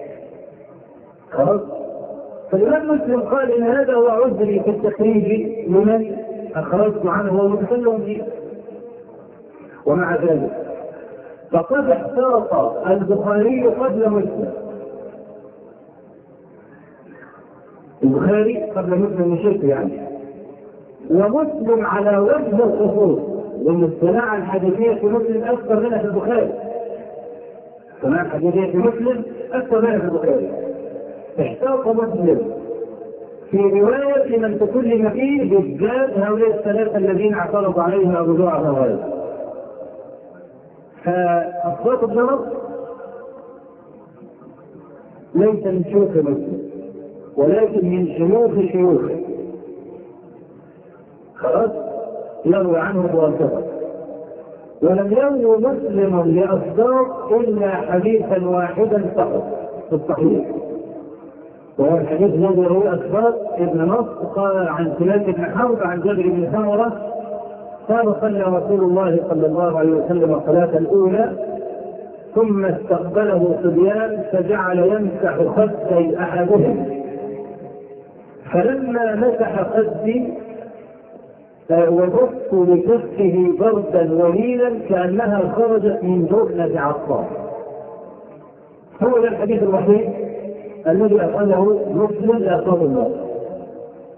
A: خلاص، فالإمام مسلم قال إن هذا هو عذري في التخريج لمن أخرجت عنه ومتكلم فيه. ومع ذلك فقد احتاط البخاري قبل مسلم، البخاري قبل مسلم شرك يعني، ومسلم على وجه الخصوص، لأن الصناعة الحديثية في مسلم أكثر منها في البخاري، الصناعة الحديثية في مسلم أكثر منها في البخاري. احتاط مسلم في رواية من تكلم فيه بالذات هؤلاء الثلاثة الذين اعترض عليهم أبو زرعة الرواية، فأصوات الضرب ليس من شيوخ مسلم ولكن من شيوخ شيوخه. خلاص، يروي عنه بواسطة، ولم يروي مسلم لأصداق إلا حديثا واحدا فقط في الصحيح، وهو الحديث الذي رواه أسباط ابن نصر قال عن سليم بن حرب عن جابر بن سمرة قال صلى رسول الله صلى الله عليه وسلم الصلاة الأولى ثم استقبله صبيان فجعل يمسح خدي أحدهم، فلما مسح خدي وجدت لكفه بردا وليلا كأنها خرجت من جرنة عطار. هو ده الحديث الوحيد الذي أخذه مسلم لأخذ الله.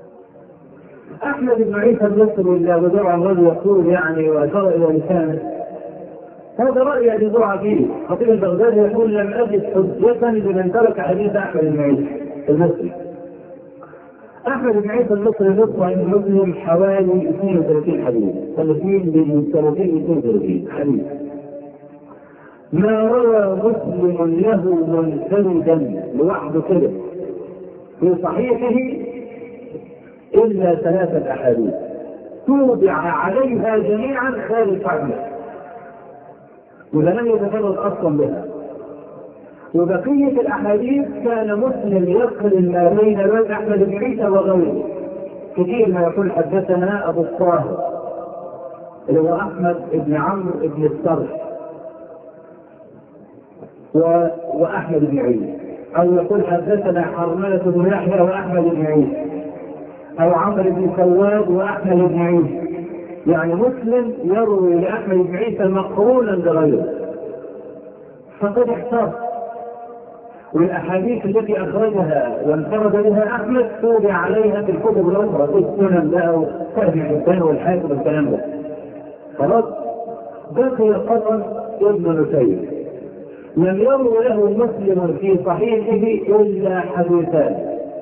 A: أحمد بن عيسى المصري اللي أبو زرع الرجل يقول يعني وأشار إلى لسانه، هذا رأي أبي زرع فيه. خطيب البغدادي يقول لم أجد حجة لمن ترك حديث أحمد بن عيسى المصري. أحمد بن عيسى المصري نصف عند مسلم حوالي اثنين وثلاثين حديث، ثلاثين من ثلاثين اثنين وثلاثين حديث. ما روى مسلم له منفردا لوحده كده في صحيحه إلا ثلاثة أحاديث توضع عليها جميعا خالد أحمد، ولم يتفرد أصلا بها. وبقية الأحاديث كان مسلم يقرن ما بين رواية أحمد بن عيسى وغيره. كثير ما يقول حدثنا أبو الطاهر اللي هو أحمد بن عمرو بن السرح و... وأحمد بن عيسى، أو يقول حدثنا حرملة بن يحيى وأحمد بن عيسى، أو عمرو بن سواد وأحمد بن عيسى. يعني مسلم يروي لأحمد بن عيسى مقرونا بغيره، فقد احتار. والأحاديث التي أخرجها وانفرد بها أحمد توضع عليها في الكتب الأخرى في السنن بقى وصحيح الحسين والحاكم والكلام ده. خلاص بقي القطن ابن نسير لم يروي له مسلم في صحيحه إلا حديثان،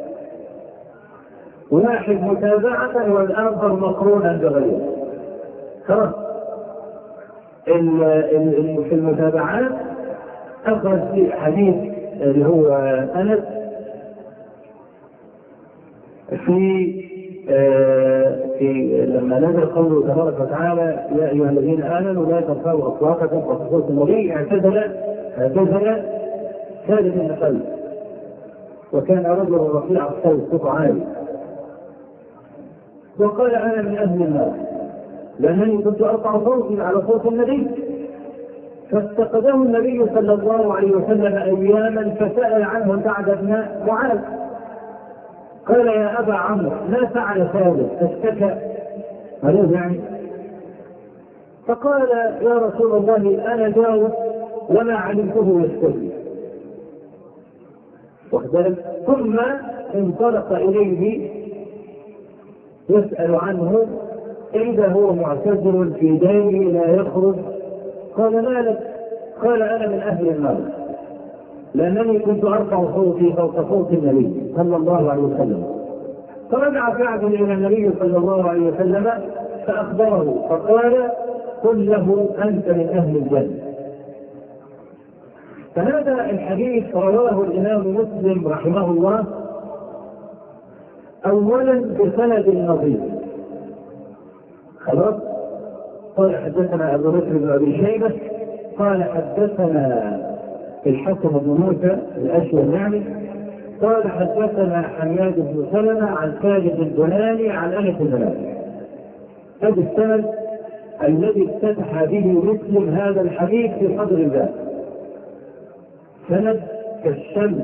A: واحد متابعة والآخر مقرونا بغيره. خلاص في المتابعات أخرج في حديث اللي هو أنس في آه في لما نزل قوله تبارك وتعالى يا أيها الذين آمنوا لا ترفعوا أصواتكم فوق صوت النبي، اعتزل اعتزل ثالث بن قيس، وكان رجل رفيع الصوت صوت عالي، وقال أنا من أهل النار لأنني كنت أرفع صوتي على صوت النبي. فافتقده النبي صلى الله عليه وسلم أياما فسأل عنه سعد بن معاذ، قال يا أبا عمرو ما فعل ثالث اشتكى عليه يعني؟ فقال يا رسول الله أنا جاوب وما علمته يشتكي. وذلك ثم انطلق إليه يسأل عنه إذا هو معتزل في داره لا يخرج. قال ما لك؟ قال أنا من أهل النار لأنني كنت أرفع صوتي فوق صوت النبي صلى الله عليه وسلم. فرجع سعد إلى النبي صلى الله عليه وسلم فأخبره فقال قل له أنت من أهل الجنة. فهذا الحديث رواه الإمام مسلم رحمه الله أولا بسند نظيف. خلاص قال حدثنا أبو بكر بن أبي شيبة قال حدثنا الحسن بن موسى الأشهر يعني قال حدثنا حماد بن سلمة عن خالد البناني عن أنس بن مالك. هذا السند الذي افتتح به مسلم هذا الحديث في صدر الباب، سند كالشمس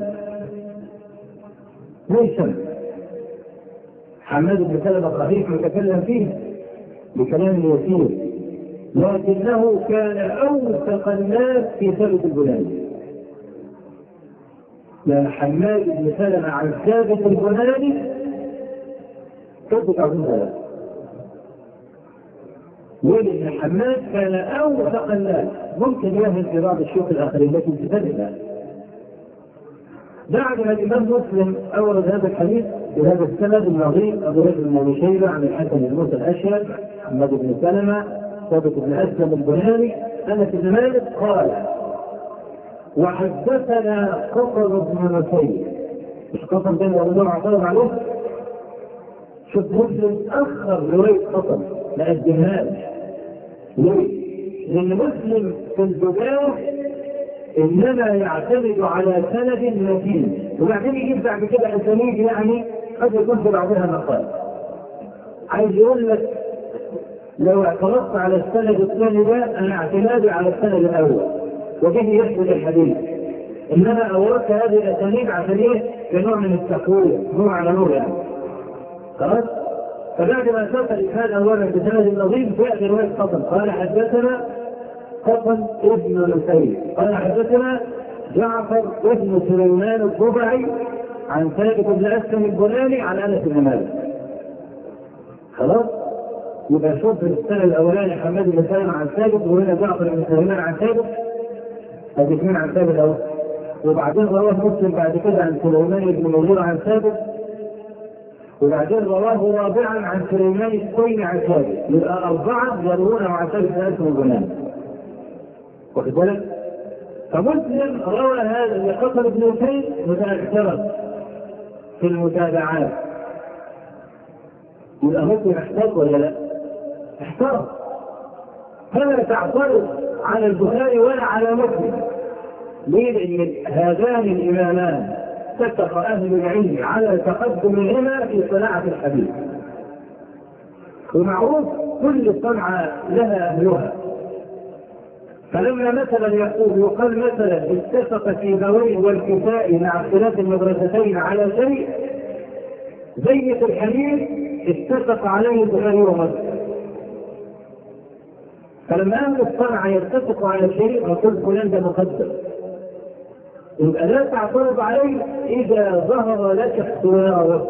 A: ليس شمس. حماد بن سلمة خفيف متكلم فيه بكلام يسير، لكنه كان أوثق الناس في ثابت البناني. لأن حماد بن سلمة عن ثابت البناني ثبت عظيم. ولأن حماد كان أوثق الناس، ممكن يهل في بعض الشيوخ الآخرين لكن تفرد. بعد ما الإمام مسلم أورد هذا الحديث بهذا السند النظير أبو بكر بن أبي شيبة عن الحسن بن موسى الأشهر حماد بن سلمة ثابت بن أسلم البناني أنس بن مالك قال وحدثنا قطر بن نسير. مش قطر بن أبو نور عطاهم عليه؟ شوف مسلم أخر رواية قطر ما قدمهاش. ليه؟ لأن مسلم في البداية إنما يعتمد على سند متين، وبعدين يجيب بعد كده أسانيد يعني قد يكون في بعضها مقال. عايز يقول لك لو اعترضت على السند الثاني ده أنا اعتمادي على السند الأول وجه يحمل الحديث، إنما أوردت هذه الأسانيد عشان إيه؟ كنوع من التقوية، نوع على نوع يعني. خلاص؟ فبعد ما سافر الإسناد أولا بسند النظيف جاء رواية قطن قال حدثنا قطن ابن نسير قال حدثنا جعفر ابن سليمان الضبعي عن ثابت بن أسلم البناني عن أنس بن مالك. خلاص؟ يبقى شوف السنة الأولاني حماد بن سلمة عن ثابت، وهنا جعفر بن سليمان عن ثابت، هذه اثنين عن ثابت أهو. وبعدين رواه مسلم بعد كده عن سليمان بن مغيرة عن ثابت، وبعدين رواه رابعا عن سليمان التيمي عن ثابت. يبقى أربعة يروون عن ثابت ثلاثة وجنان. واخد بالك؟ فمسلم روى هذا اللي قتل ابن سيد متأخرا في المتابعات. يبقى مسلم احتاج ولا لا؟ احتاج. فلا تعترض على البخاري ولا على مسلم. ليه؟ لأن هذان الإمامان اتفق أهل العلم على تقدمهما في صناعة الحديث. ومعروف كل صنعة لها أهلها. فلما مثلا يقول يقال مثلا اتفق سيبويه والكسائي مع اختلاف المدرستين على شيء، زي في الحديث اتفق عليه البخاري ومسلم. فلما أهل الصنعة يتفقوا على شيء نقول فلان ده مقدم، يبقى لا تعترض عليه إذا ظهر لك اختياره.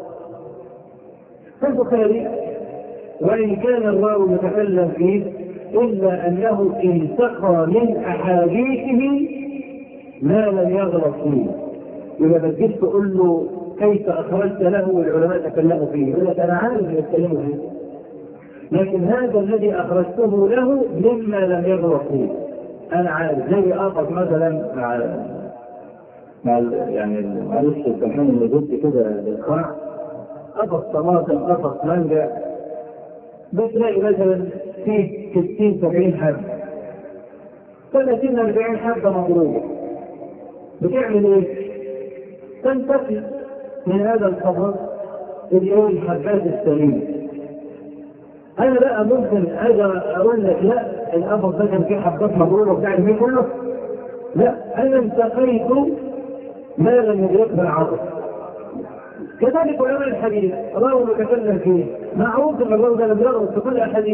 A: فالبخاري وإن كان الراوي يتكلم فيه إلا أنه انتقى من أحاديثه ما لم يغلط فيه. إذا ما تجيش تقول له كيف أخرجت له والعلماء تكلموا فيه، يقول لك أنا عارف أن يتكلموا فيه، لكن هذا الذي أخرجته له مما لم يغلط فيه أنا عارف. زي أقف مثلا مع مع يعني معلش الكمان اللي جبت كده للقاع، أقف طماطم أقف مانجا، بتلاقي مثلا في ستين سبعين حبة، ثلاثين أربعين حبة مضروبة. بتعمل إيه؟ تنتقي من هذا الخبر الإيه الحبات السليمة. أنا بقى ممكن أجي أقول لك لا الأمر ده كان فيه حبات مضروبة بتاع المين كله؟ لا، أنا انتقيت ما لم يدركه العقل. كذلك علماء الحديث راوا يتكلم فيه، معروف ان الراوي ده لم يغلط في كل الاحاديث،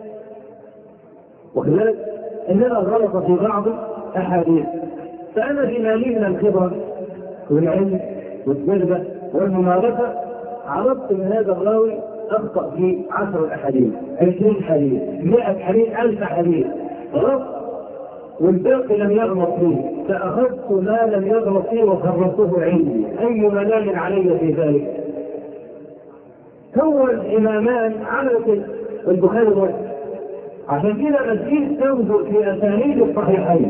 A: وكذلك انما غلط في بعض احاديث. فانا في مالي من الخبره والعلم والتجربه والممارسه عرفت من هذا الراوي اخطا في عشر الاحاديث، عشرين حديث، مئة حديث، الف حديث، غلط والباقي لم يغلط فيه، فأخذت ما لم يغلط فيه وخرجته عندي. أي ملام علي في ذلك؟ هو الإمامان عملت البخاري ومسلم، عشان كده مسجد تنظر في أسانيد الصحيحين،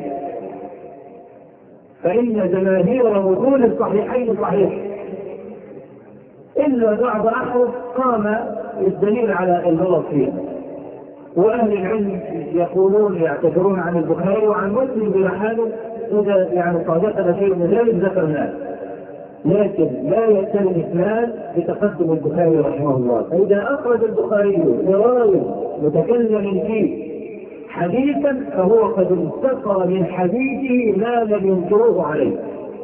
A: فإن جماهير وصول الصحيحين صحيح، إلا بعض أحرف قام الدليل على الغلط فيها. وأهل العلم يقولون يعتبرون عن البخاري وعن مسلم بمحاله إذا يعني صادقنا شيء من ذلك ذكرناه، لكن لا يأتي الاثنان بتقدم البخاري رحمه الله. فإذا أخرج البخاري لراوي متكلم فيه حديثا فهو قد انتقى من حديثه ما لم ينكروه عليه.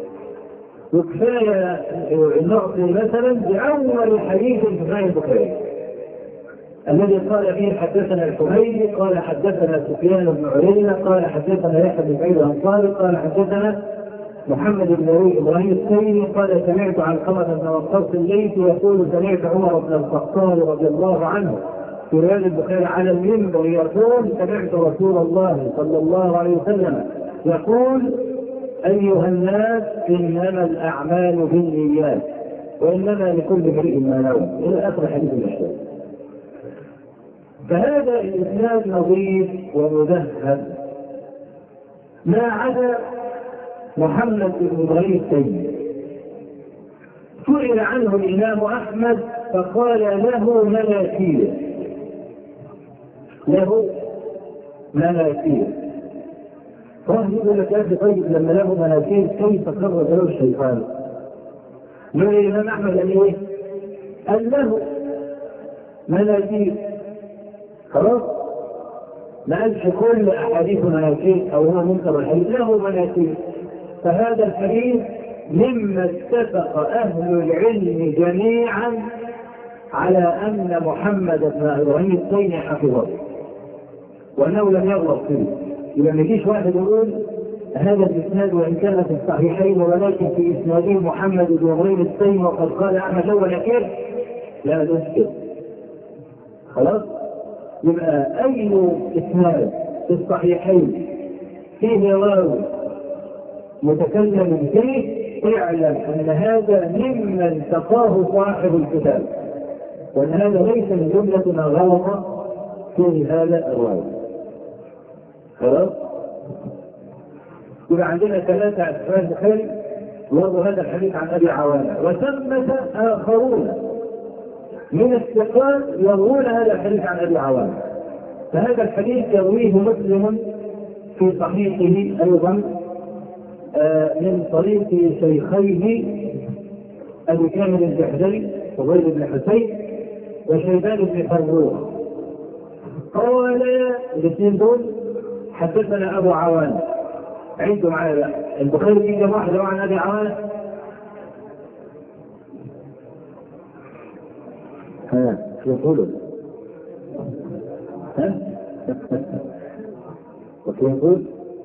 A: وكفاية نعطي مثلا بأول حديث في صحيح البخاري الذي قال فيه حدثنا الحميدي قال حدثنا سفيان بن عيينة قال حدثنا يحيى بن سعيد الأنصاري قال حدثنا محمد بن إبراهيم التيمي قال سمعت عن قمر بن وقاص الليثي يقول سمعت عمر بن الخطاب رضي الله عنه في رواية البخاري على المنبر يقول سمعت رسول الله صلى الله عليه وسلم يقول أيها الناس إنما الأعمال بالنيات وإنما لكل امرئ ما نوى، إلى آخر حديث الأشياء. فهذا الإسناد نظيف ومذهب ما عدا محمد بن إبراهيم التيمي. سئل عنه الإمام أحمد فقال له مناكير، له مناكير. واحد يقول لك يا أخي طيب لما له مناكير كيف قرر له الشيطان؟ من الإمام أحمد قال إيه؟ قال له مناكير، خلاص؟ ما قالش كل أحاديث مناكير أو هو منكر الحديث، له مناكير. فهذا الحديث مما اتفق أهل العلم جميعا على أن محمد بن إبراهيم التيمي حفظه وأنه لم يغلط فيه. إذا ما يجيش واحد يقول هذا الإسناد وإن كان في الصحيحين ولكن في إسناده محمد بن إبراهيم التيمي وقد قال أحمد له مناكير، لا نسكت. خلاص؟ يبقى أي إسناد في الصحيحين فيه راوي متكلم فيه اعلم أن هذا ممن تقاه صاحب الكتاب، وأن هذا ليس من جملة غلط في هذا الراوي. خلاص؟ يبقى عندنا ثلاثة أسفار البخاري يرووا هذا الحديث عن أبي عوانة، وثمة آخرون من الثقات يروون هذا الحديث عن أبي عوانة. فهذا الحديث يرويه مسلم في صحيحه أيضا من طريق شيخيه أبي كامل الجحدري وغير بن حسين وشيبان بن فروخ. قال الاثنين دول حدثنا أبو عوانة. عيدوا معايا البخاري في كم واحد عن أبي عوانة؟ ها شو يقولوا؟ ها؟ وكيف يقول؟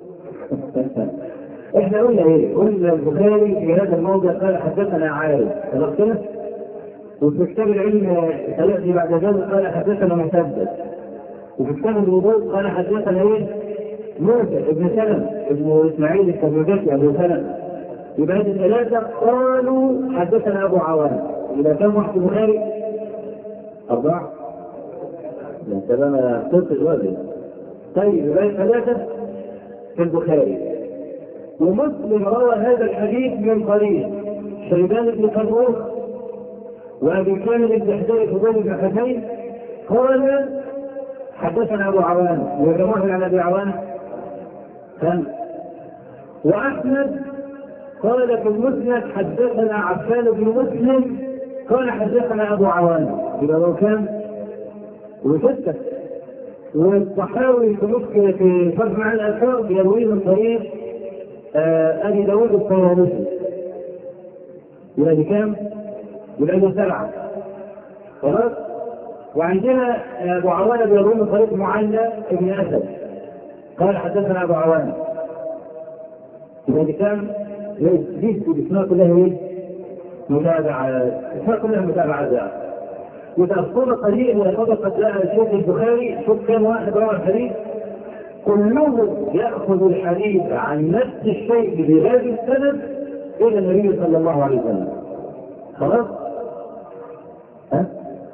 A: احنا قلنا ايه؟ قلنا البخاري في هذا الموضع قال حدثنا عارف، خلصنا؟ وفي كتاب العلم سيأتي بعد ذلك قال حدثنا مسدد. وفي كتاب الوضوء قال حدثنا ايه؟ موسى ابن سلم ابن اسماعيل الكبيرجي ابو سلم. يبقى هذه الثلاثة قالوا حدثنا ابو عوانة. إذا كان واحد البخاري أربعة. لا سلام صوت الوالد. طيب يبقى ثلاثة في البخاري. ومسلم روى هذا الحديث من طريق شيبان بن فروخ وابي كامل بن حسين فضيل بن حسين قال حدثنا ابو عوانة. وجمعه عن ابي عوانة كان. واحمد قال في المسند حدثنا عفان بن مسلم قال حدثنا ابو عوانة. يبقى لو كان وستة. والصحاوي في مشكلة في فرد مع الآثار يرويه من طريق آه أبي داود الطيالسي. يبقى دي كام؟ يبقى دي سبعة. خلاص؟ وعندنا أبو عوانة بيرويه من طريق معلى ابن أسد قال حدثنا أبو عوانة. يبقى دي كام؟ دي اسمها كلها ايه؟ متابعة. اسمها كلها متابعة. يبقى الطرق دي اللي طبقت لها الشيخ البخاري شوف كم واحد روى الحديث كلهم يأخذ الحديث عن نفس الشيء بهذا السند إلى النبي صلى الله عليه وسلم. خلاص؟ ها؟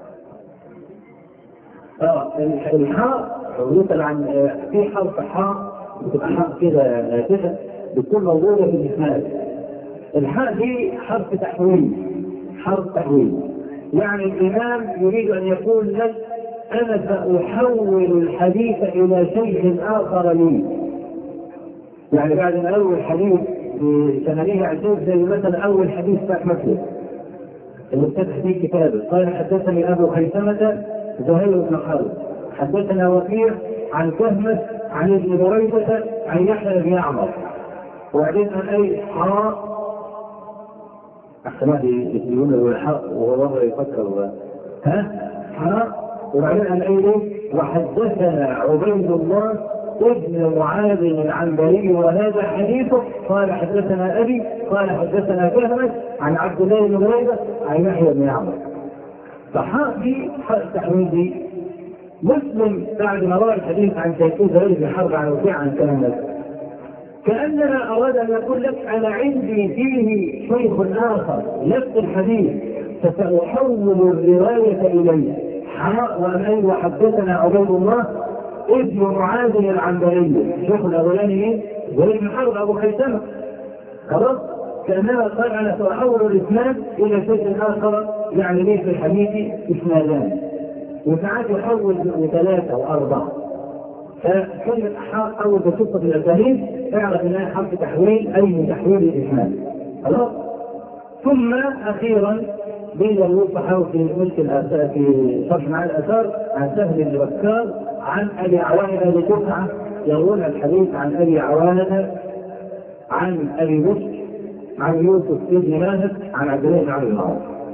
A: اه الحاء يسأل عن في حرف حاء بتبقى حاء كده كده بتكون موجودة في الإسناد. الحاء دي حرف تحويل. حرف تحويل يعني الإمام يريد أن يقول لك أنا سأحول الحديث إلى شيء آخر لي. يعني بعد ما أول حديث بسنانيه عزيز زي مثلا أول حديث بتاع مسلم اللي افتتح فيه كتابه قال حدثني أبو خيثمة زهير بن خالد حدثنا وكيع عن كهمة عن ابن بريدة عن يحيى بن عمر. وبعدين أن أي حاء أحسن يقولون له الحق وهو مرة يفكر ها حاء. وبعدين أن أي وحدثنا عبيد الله ابن معاذ العنبري وهذا حديثه قال حدثنا أبي قال حدثنا كهمة عن عبد الله بن بريدة عن يحيى بن عمر. فحاء دي حاء التحويل دي مسلم بعد ما روى الحديث عن سيكون زهير بن حرب عن وكيع عن كهمة كأننا أراد أن يقول لك أنا عندي فيه شيخ آخر نفس الحديث فسأحول الرواية إليه. حاء وأن وحدثنا عبيد الله ابن معاذ العنبري الشيخ الأولاني مين؟ زهير بن حرب أبو خيثمة. خلاص؟ كأننا قال أنا سأحول الإسناد إلى شيء آخر يعني ليه في الحديث إسنادان وساعات يحول لثلاثة وأربعة. فكلمة حاء أول بسيطة في الأساليب اعرف أنها حرف تحويل أي من تحويل الإسناد. خلاص؟ ثم أخيرا بين الصحابة في ملك الآثار في شرح مع الآثار عن سهل بن بكار عن أبي عوانة لتسعة يروون الحديث عن أبي عوانة عن أبي بكر عن يوسف بن ماهر عن عبد الله بن عمرو بن العاص.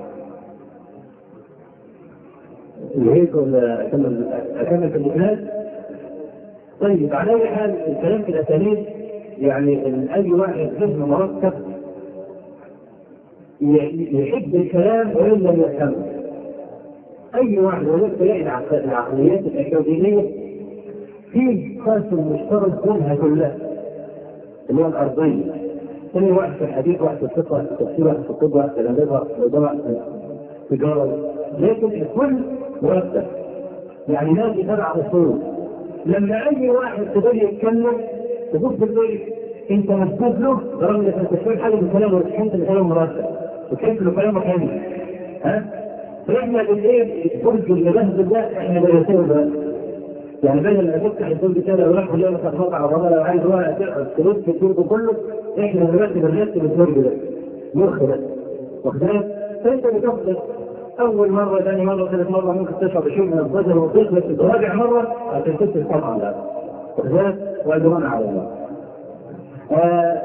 A: هيك ولا أكمل أكمل في الإسناد؟ طيب على أي حال الكلام في الأساليب يعني أي واحد ذهن مركب يحب الكلام وإن لم يفهمه اي واحد ولكن تلاقي العقليات الاكاديميه في قاسم مشترك بينها كلها اللي هو الارضيه. كل واحد في الحديث، واحد في الفقه، واحد في التفسير، واحد في الطب، واحد في الهندسه، واحد في الاداره، واحد في التجاره، لكن الكل مرتب، يعني نادي تبع اصول. لما اي واحد تقدر يتكلم تبص بالبيت انت مسدود له برغم انك انت تقول حاجه من كلامه وتحس ان كلامه مرتب وتحس ان كلامه حلو. ها؟ فاحنا بالايه البرج اللي بهدل ده احنا بنسوي بقى. يعني بدل ما تفتح البرج كده وراح كل يوم تقطع عضلات لو عايز واحد تلف في البرج كله، احنا دلوقتي بنرتب البرج ده مخ ده. واخد بالك؟ فانت بتفضل اول مره، ثاني مره، ثالث مره ممكن تشرب شيء من البذر وتثبت رابع مره عشان تثبت طبعا ده. واخد بالك؟ واجرون على الله. آه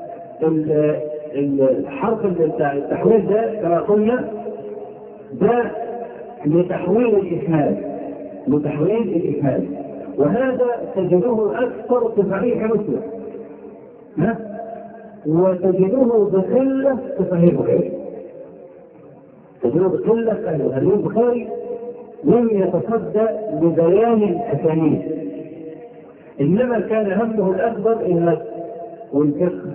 A: الحرف التحويل ده كما قلنا ده لتحويل الإسناد، لتحويل الإسناد، وهذا تجده أكثر في صحيح مسلم، ها؟ وتجده بقلة في صحيح البخاري، تجده بقلة في صحيح البخاري. لم يتصدى لبيان الأسانيد، إنما كان همه الأكبر النسخ والفقه.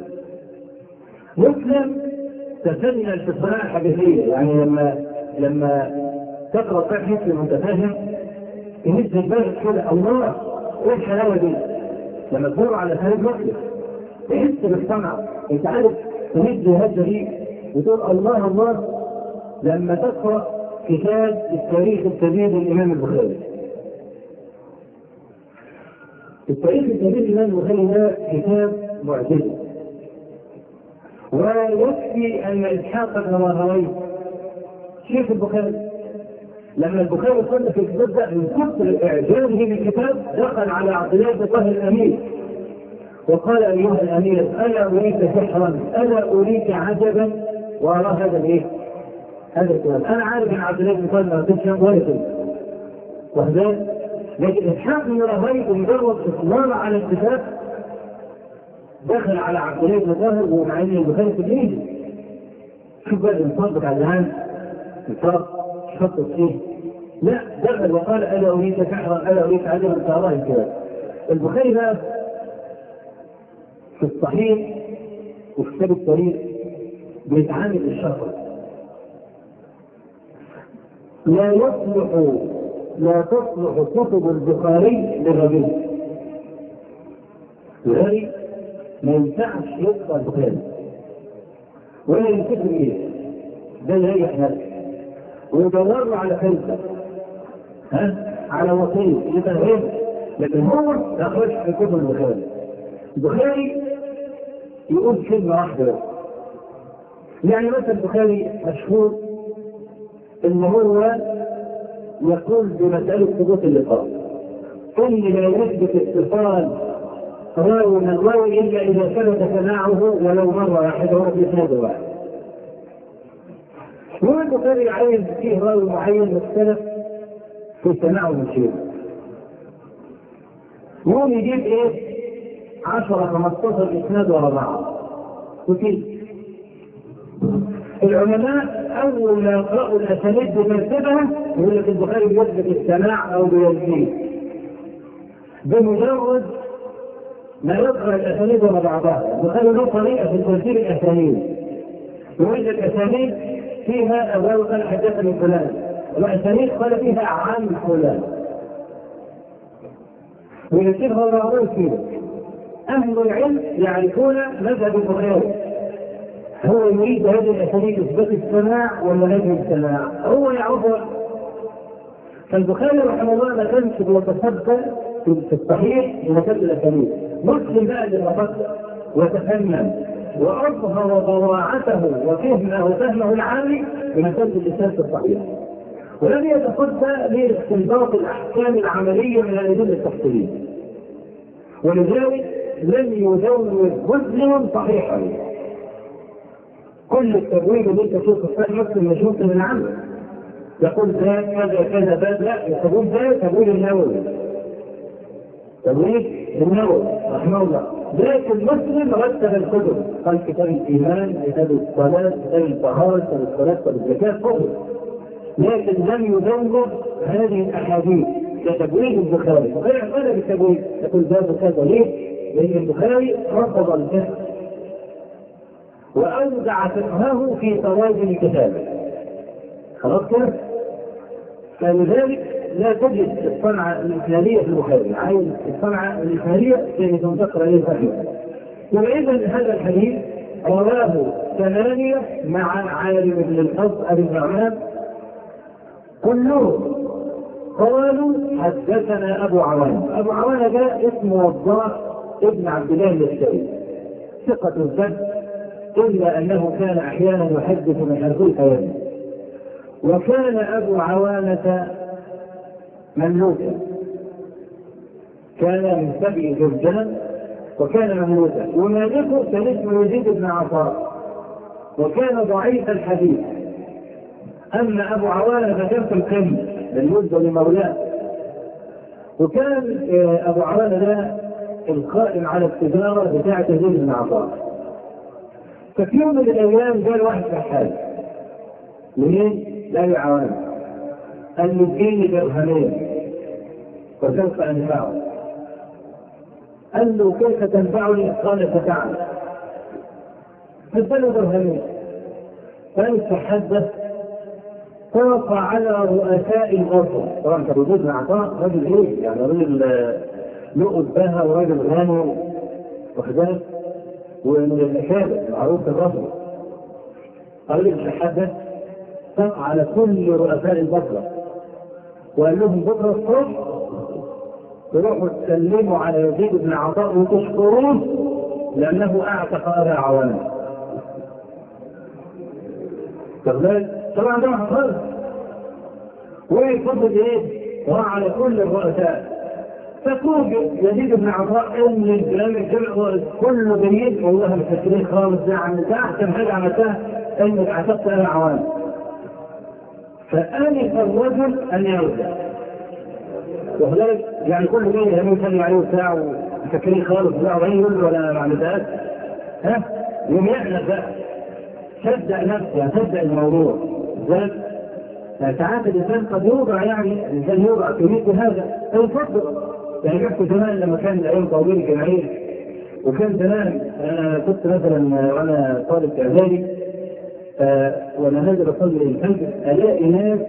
A: مسلم تسنى في الصناعة الحديثية، يعني لما لما تقرأ صحيح مسلم وانت فاهم يمد بالك كده الله ايه الحلاوة دي، لما تدور على صحيح مسلم تحس بالصنعة، انت عارف تمد هذا دي وتقول الله الله لما تقرأ كتاب التاريخ الكبير للإمام البخاري. التاريخ الكبير للإمام البخاري ده كتاب معجزة، ويكفي أن إسحاق بن راهويه شيخ البخاري لما البخاري صنف في الكتاب ده من كثر إعجابه بالكتاب دخل على عبد الله بن طه الأمير وقال أيها الأمير ألا أريك سحرا، ألا أريك عجبا، وأرى هذا الإيه؟ هذا الكلام. أنا عارف أن عبد الله بن طه ما كانش ولا كلمة، وهذا لكن إسحاق بن راهويه بمجرد إصرار على الكتاب دخل على عبد الله بن طاهر ومع ان البخاري في الانجيل. شوف بقى الانصاف بتاع الان انصاف خط فيه، لا دخل وقال الا اريد سحرا، الا اريد عجبا كالله الكلام. البخاري بقى في الصحيح وفي كتاب التاريخ بيتعامل الشهر، لا يصلح لا تصلح كتب البخاري للرجل، لذلك ما ينفعش يقرأ البخاري ولا ينكتب ايه ده يريح نفسه ويدور على خلفه، ها على وصيه يتغير، لكن هو يخرج في كتب البخاري. البخاري يقول كلمه واحده، يعني مثلا البخاري مشهور ان هو يقول بمساله ثبوت اللقاء ان لا يثبت اتصال راوي من الراوي الا اذا ثبت سماعه ولو مره واحده وفي سند واحد. هو البخاري عايز فيه راوي معين مختلف في سماعه من شيء، يقوم يجيب ايه؟ عشرة خمستاشر اسناد ورا بعض وكده. العلماء اول ما يقرأوا الاسانيد بترتيبها يقول لك البخاري بيثبت السماع او بيزيد بمجرد ما يقرأ الاسانيد ورا بعضها. البخاري له طريقه في ترتيب الاسانيد، يوجد الاسانيد فيها الراوي قال حدثني فلان، والاسانيد قال فيها عن فلان، ويرتبها ورا بعضها كده. اهل العلم يعرفون مذهب البخاري، هو يريد هذه الاسانيد اثبات السماع ولا نفي السماع، هو يعرفها. فالبخاري رحمه الله ما كانش بيتصدى في الصحيح لمسألة الاسانيد. مسلم بقى اللي تفكر وتفنن واظهر ضراعته وفهمه وفهمه العالي بمسألة اللسان في الصحيح، ولم يتصدى لاستنباط الاحكام العمليه من الادله التفصيليه، ولذلك لم يزود مسلم صحيحا. كل التبويب اللي انت تشوفه في مسلم مش مسلم العمل يقول ده كذا كذا باب، لا يقول ده تبويب النووي، تبويب النووي رحمه الله. لكن مسلم رتب الكتب، قال كتاب الايمان، كتاب الصلاه، كتاب الطهاره، كتاب الصلاه، كتاب الزكاه، كتب
B: لكن لم يدور هذه الأحاديث كتبويب البخاري، وغير عمالة بالتبويب يقول باب كذا. ليه؟ لأن البخاري رفض الفقه وأودع فقهه في تراجم كتابه. خلاص كده؟ فلذلك لا تجد الصنعة الإسلامية في البخاري، عايز الصنعة الإسلامية التي تنتقل إليه فقهه. وإذا هذا الحديث رواه ثمانية مع عالم بن الفضل أبي النعمان كلهم قالوا حدثنا أبو عوانة. أبو عوانة ده اسمه وضاح ابن عبد الله الشيخ، ثقة الثبت، إلا أنه كان أحيانا يحدث من حديث الحياة. وكان أبو عوانة مملوكا، كان من سبع جرجان وكان مملوكا، ومالكه كان اسمه يزيد بن عطاء وكان ضعيف الحديث. أما أبو عوانة فكان في القمة بالنسبة لمولاه، وكان أبو عوانة ده القائم على التجارة بتاعة يزيد بن عطاء. ففي يوم من الأيام جاء واحد في الحال منين؟ لا يعاون، قال له اديني درهمين وسوف أنفعه. قال له كيف تنفعني؟ قال فتعال. فاداله درهمين، قال تحدث طاف على رؤساء الغرفة. طبعا كان يزيد بن عطاء رجل ايه؟ يعني رجل له أبهة ورجل غني وخدام ومن الأكابر معروف في الرفض. قال له تحدث طاف على كل رؤساء البصرة وقال لهم بكرة الصبح تروحوا تسلموا على يزيد بن عطاء وتشكروه لأنه أعتق أبا عوانة. طبعا ده حصل ويفضل ايه؟ راح على كل الرؤساء. فكوجد يزيد بن عطاء ان الكلام الجمع كله جيد والله مفكرين خالص. ده عن ده احسن حاجه عملتها انك اعتقت ابا عوانة. فآنف الرجل ان يرجع، وهذلك يعني كل جاي هم يسلم عليه ساعه ومفكرين خالص لا وين يقول له ولا ما عملتهاش. ها؟ يوم يحلف بقى صدق نفسه، صدق الموضوع. ذلك ساعات الانسان قد يوضع، يعني الانسان يوضع في مثل هذا فيفضل. يعني شفت زمان لما كان الايام طويل جماهير، وكان زمان انا كنت مثلا وانا طالب اعدادي آه وانا نازل اصلي الفجر الاقي ناس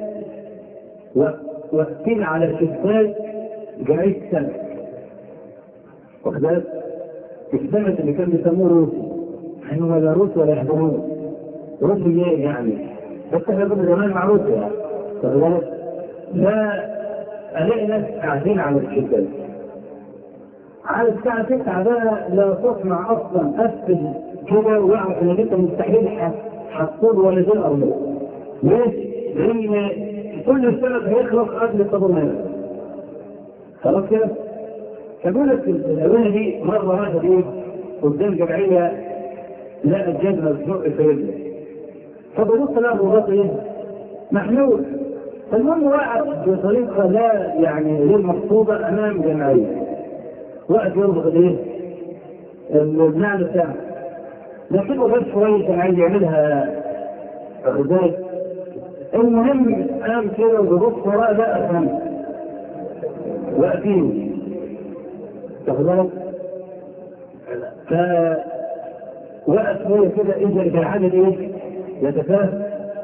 B: واقفين على الشباك جمعيه السمك. واخد بالك؟ السمك اللي كان بيسموه روسي، يعني ولا روس ولا يحضرون روسي ايه يعني؟ بس احنا كنا زمان مع روسيا يعني. واخد بالك؟ لا الاقي ناس قاعدين على الشباك على الساعة تسعة بقى لا تصنع اصلا قفل كده واعرف انك انت مستحيل هتصور ولا زي الارض. ليش؟ لان كل السنة هيخلص قبل الطابور. خلاص كده؟ فبقول لك الاوانه دي مرة واحدة ايه؟ قدام جمعية لا الجنة بتزق في رجله. فببص لها الرباط ايه؟ محلول. فالمهم وقع بطريقة لا يعني غير مقصودة امام جمعية. وقت يربط الايه؟ المعنى بتاعه. لكنه بس شوية كان عايز يعملها غزال. المهم قام كده وببص وراء بقى خمس واقفين. تاخدهم؟ فوقف شوية كده إذا كان عدد إيه؟ يتفاهم.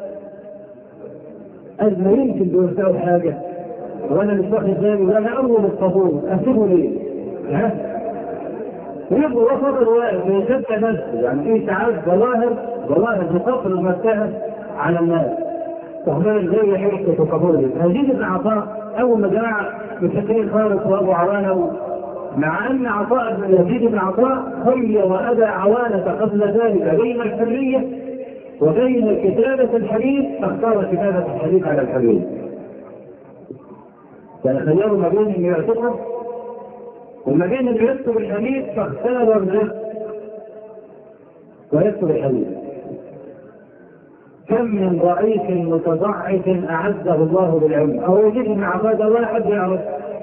B: قال ما يمكن بيرتاحوا حاجة وأنا مش واخد بالي وأنا أول الطابور أسيبه ليه؟ ها؟ ويبقوا وسط الواقف ويشبك نفسه، يعني في ساعات ظواهر ظواهر بتفصل المساحة على الناس. تخبرك زي حكاية الطابور دي. يزيد بن عطاء أول ما جماعة مفكرين خالص وأبو عوانة، مع أن عطاء بن يزيد بن عطاء خير وأبى عوانة قبل ذلك بين الحرية وبين كتابة الحديث، فاختار كتابة الحديث على الحديث. كان خيار ما بين أن يعتقد وما بين أن يكتب الحديث، فاختار الرزق ويكتب الحديث. كم من ضعيف متضعف أعزه الله بالعلم، أو يجد من عباد الله حد يعرف.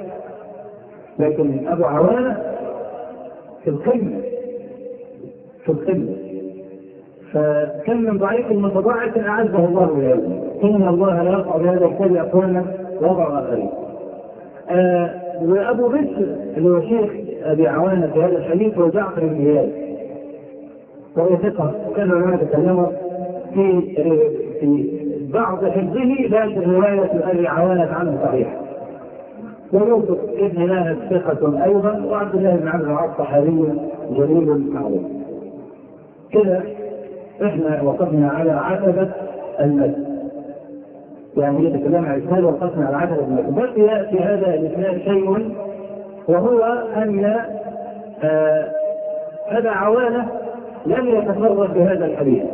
B: لكن أبو عوانة في القمة في القمة. فكم من ضعيف متضعف أعزه الله بالعلم. إن الله لا يرفع بهذا الكتاب أقواما وضع آخرين. آه وأبو بكر اللي هو شيخ أبي عوانة في هذا الحديث هو جعفر بن إياس، وهو ثقة، وكان العلماء يتكلموا في في بعض حفظه لكن رواية أبي عوانة عنه صحيحة. ويوسف ابن ناهد ثقة أيضا، وعبد الله بن عبد العاص صحابي جليل معروف. كذا احنا وقفنا على عتبة المسجد، يعني يتكلم عن الإسناد وقفنا على عتبة المسجد. بقي في هذا الإسناد شيء، وهو أن آه أبا عوانة لم يتفرد بهذا الحديث،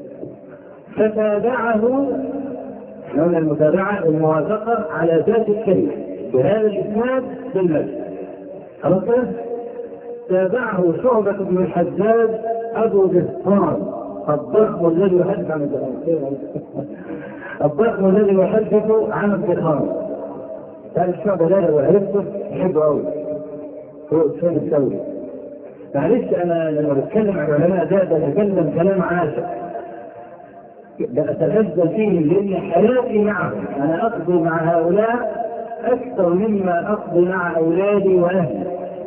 B: فتابعه من المتابعة الموافقة على ذات الكلمة بهذا الإسناد بالمسجد. خلاص كده؟ تابعه شعبة بن الحجاج أبو بسطام الضخم الذي يحدث عن الدخان الضخم الذي يحدث عن الدخان. هذا الشعبة ده لو عرفته يحبه قوي، هو الشيخ الثوري. معلش أنا لما بتكلم عن العلماء ده بتكلم كلام عاشق بأتغذى فيه، لأن حياتي معهم أنا أقضي مع هؤلاء أكثر مما أقضي مع أولادي وأهلي.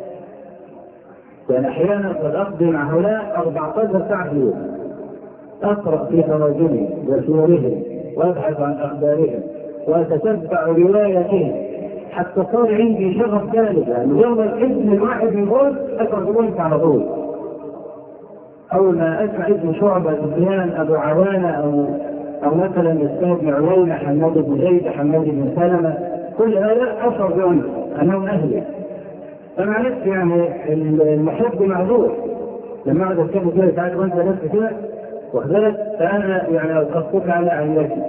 B: يعني أحيانا قد أقضي مع هؤلاء أربعة عشر ساعة في اليوم، أقرأ في تراجمهم وسورهم وأبحث عن أخبارهم وأتتبع روايتهم، حتى صار عندي شغف ذلك. يعني يوم الاسم الواحد يقول أقرأ على طول. أول ما أسمع اسم شعبة سفيان أبو عوانة أو أو مثلا الأستاذ بن عيينة حماد بن زيد حماد بن سلمة، كل هذا أشعر بأنه أنهم أهلي. أنا عرفت يعني المحب معذور لما أقعد أتكلم كده ساعات وأنت نفسي كده وخذلت، فأنا يعني أقصدك على عينتي.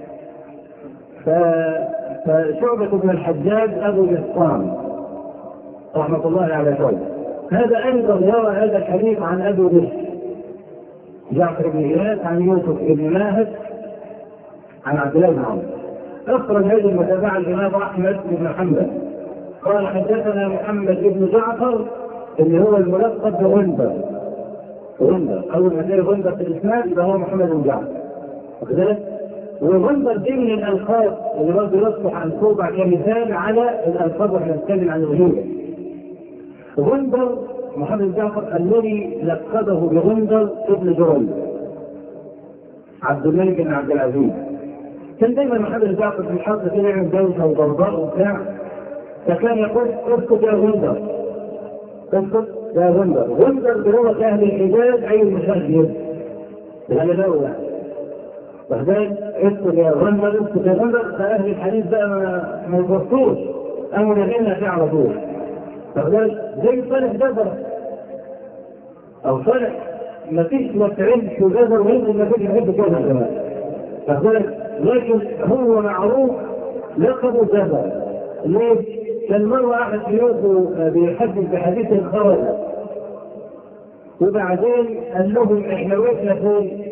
B: فشعبة بن الحجاج أبو بسطام رحمة الله على شعبة، هذا أيضا يرى هذا الحديث عن أبو بكر جعفر بن إياس عن يوسف بن ناهد عن عبد الله بن عمرو. أخرج هذه المتابعة الإمام أحمد بن محمد قال حدثنا محمد بن جعفر اللي هو الملقب بغندر. غندر أول ما تلاقي غندر في الإسناد يبقى هو محمد بن جعفر، وكذلك وغندر دي من الألقاب اللي برضه يصلح عن توضع كمثال على الألقاب واحنا نتكلم عن الغيبة. غندر محمد بن جعفر الذي لقبه بغندر ابن جريج عبد الملك بن عبد العزيز. كان دايما محمد بن جعفر في الحرب كده يعمل دوشه وضوضاء وبتاع، فكان يقول اسكت يا غندر، اسكت يا غندر. غندر بلغه اهل الحجاز اي المشاهير هذا دوله، وبعدين اسكت يا غندر اسكت يا غندر. فاهل الحديث بقى ما يبصوش او نغنى فيه على طول. فقال زي صالح جزر او صالح ما فيش ما تعرفش جزر ويمكن ما فيش يحب كذا كمان. فقال لكن هو معروف لقبه جزر. ليه؟ كان مرة أحد يوسف بيحدث بحديث خرج، وبعدين قال لهم احنا وقفنا فين؟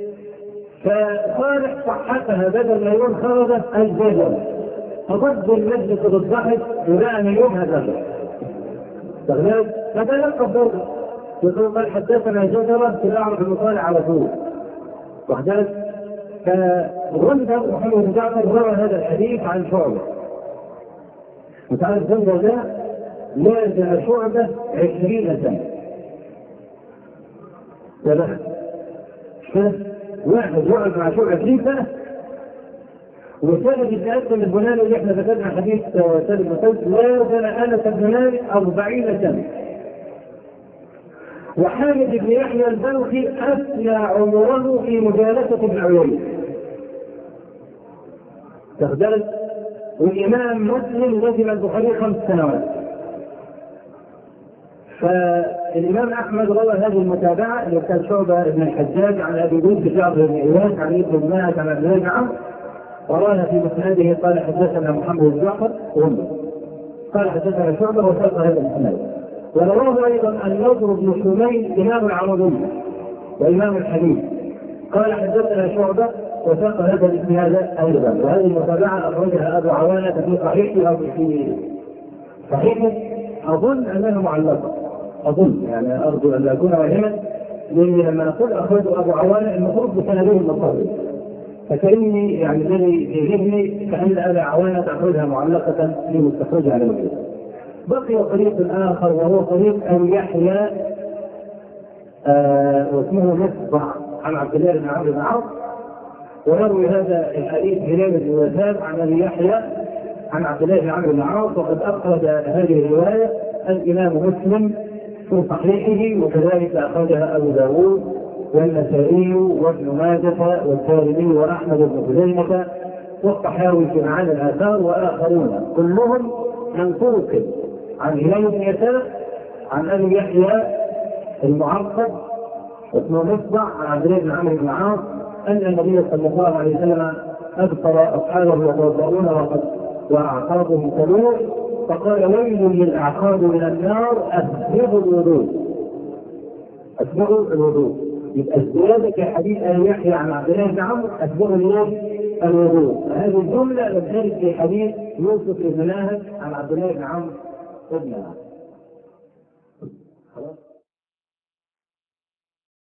B: فصالح صحتها بدل ما يقول خرج الجزر، فضد المجلس بالضحك وبقى من يومها جزر. فتلقى برضه يقول قال حدثنا جزرة في الأعرف المطالع على طول. وحدث فغندر محمد بن جعفر روى هذا الحديث عن شعبة. وتعرف غندر ده لازم شعبة عشرين سنة. تبخ واحد يقعد مع شعبة عشرين سنة، وثابت بن أسلم البناني اللي احنا ذكرنا حديث ثابت بن قيس لازم أنس البناني أربعين سنة. وحامد بن يحيى البلخي أثنى عمره في مجالسة ابن عيينة. تخدلت. والإمام مسلم لزم البخاري خمس سنوات. فالإمام أحمد روى هذه المتابعة اللي كان شعبة بن الحجاج عن أبي بكر جعفر بن إياس عن ابن ماهر عن أبي بكر، ورانا في مسنده قال حدثنا محمد بن جعفر وغندر قال حدثنا شعبة وساق هذا الإسناد. ورواه أيضا النضر بن شميل إمام العربية وإمام الحديث قال حدثنا شعبة وساق هذا الإسناد أيضا. وهذه المتابعة أخرجها أبو عوانة في صحيحه أو في صحيحه، أظن أنها معلقة، أظن يعني أرجو أن لا أكون واهما، لأن لما نقول أخرجه أبو عوانة المفروض بسنده المصادر، فكأني يعني الذي يجبني كأن أبا عوانة تأخذها معلقة لمستخرجها على الوجه. بقي طريق آخر وهو طريق أن يحيى آه واسمه مصبع عن عبد الله بن عمرو بن عوف، ويروي هذا الحديث هلال بن وهاب عن أبي يحيى عن عبد الله بن عمرو بن عوف، وقد أخرج هذه الرواية الإمام مسلم في صحيحه، وكذلك أخرجها أبو داود والنسائي وابن ماجه والدارمي وأحمد بن خزيمة والطحاوي في معاني الآثار وآخرون، كلهم من طرق عن هلال بن يسار عن أبي يحيى المعقد اسمه مصبع عن عبد الله بن عمرو بن عاص أن النبي صلى الله عليه وسلم أبصر أصحابه يتوضؤون وقد وأعقابهم تلوح، فقال: ويل للأعقاب من النار، أسبغوا الوضوء. أسبغوا الوضوء. يبقى الزيادة في حديث أبي يحيى عن عبد الله بن عمرو أسبغوا الوضوء. هذه الجملة لم ترد في حديث يوسف بن ناهد عن عبد الله بن عمرو بن عاص.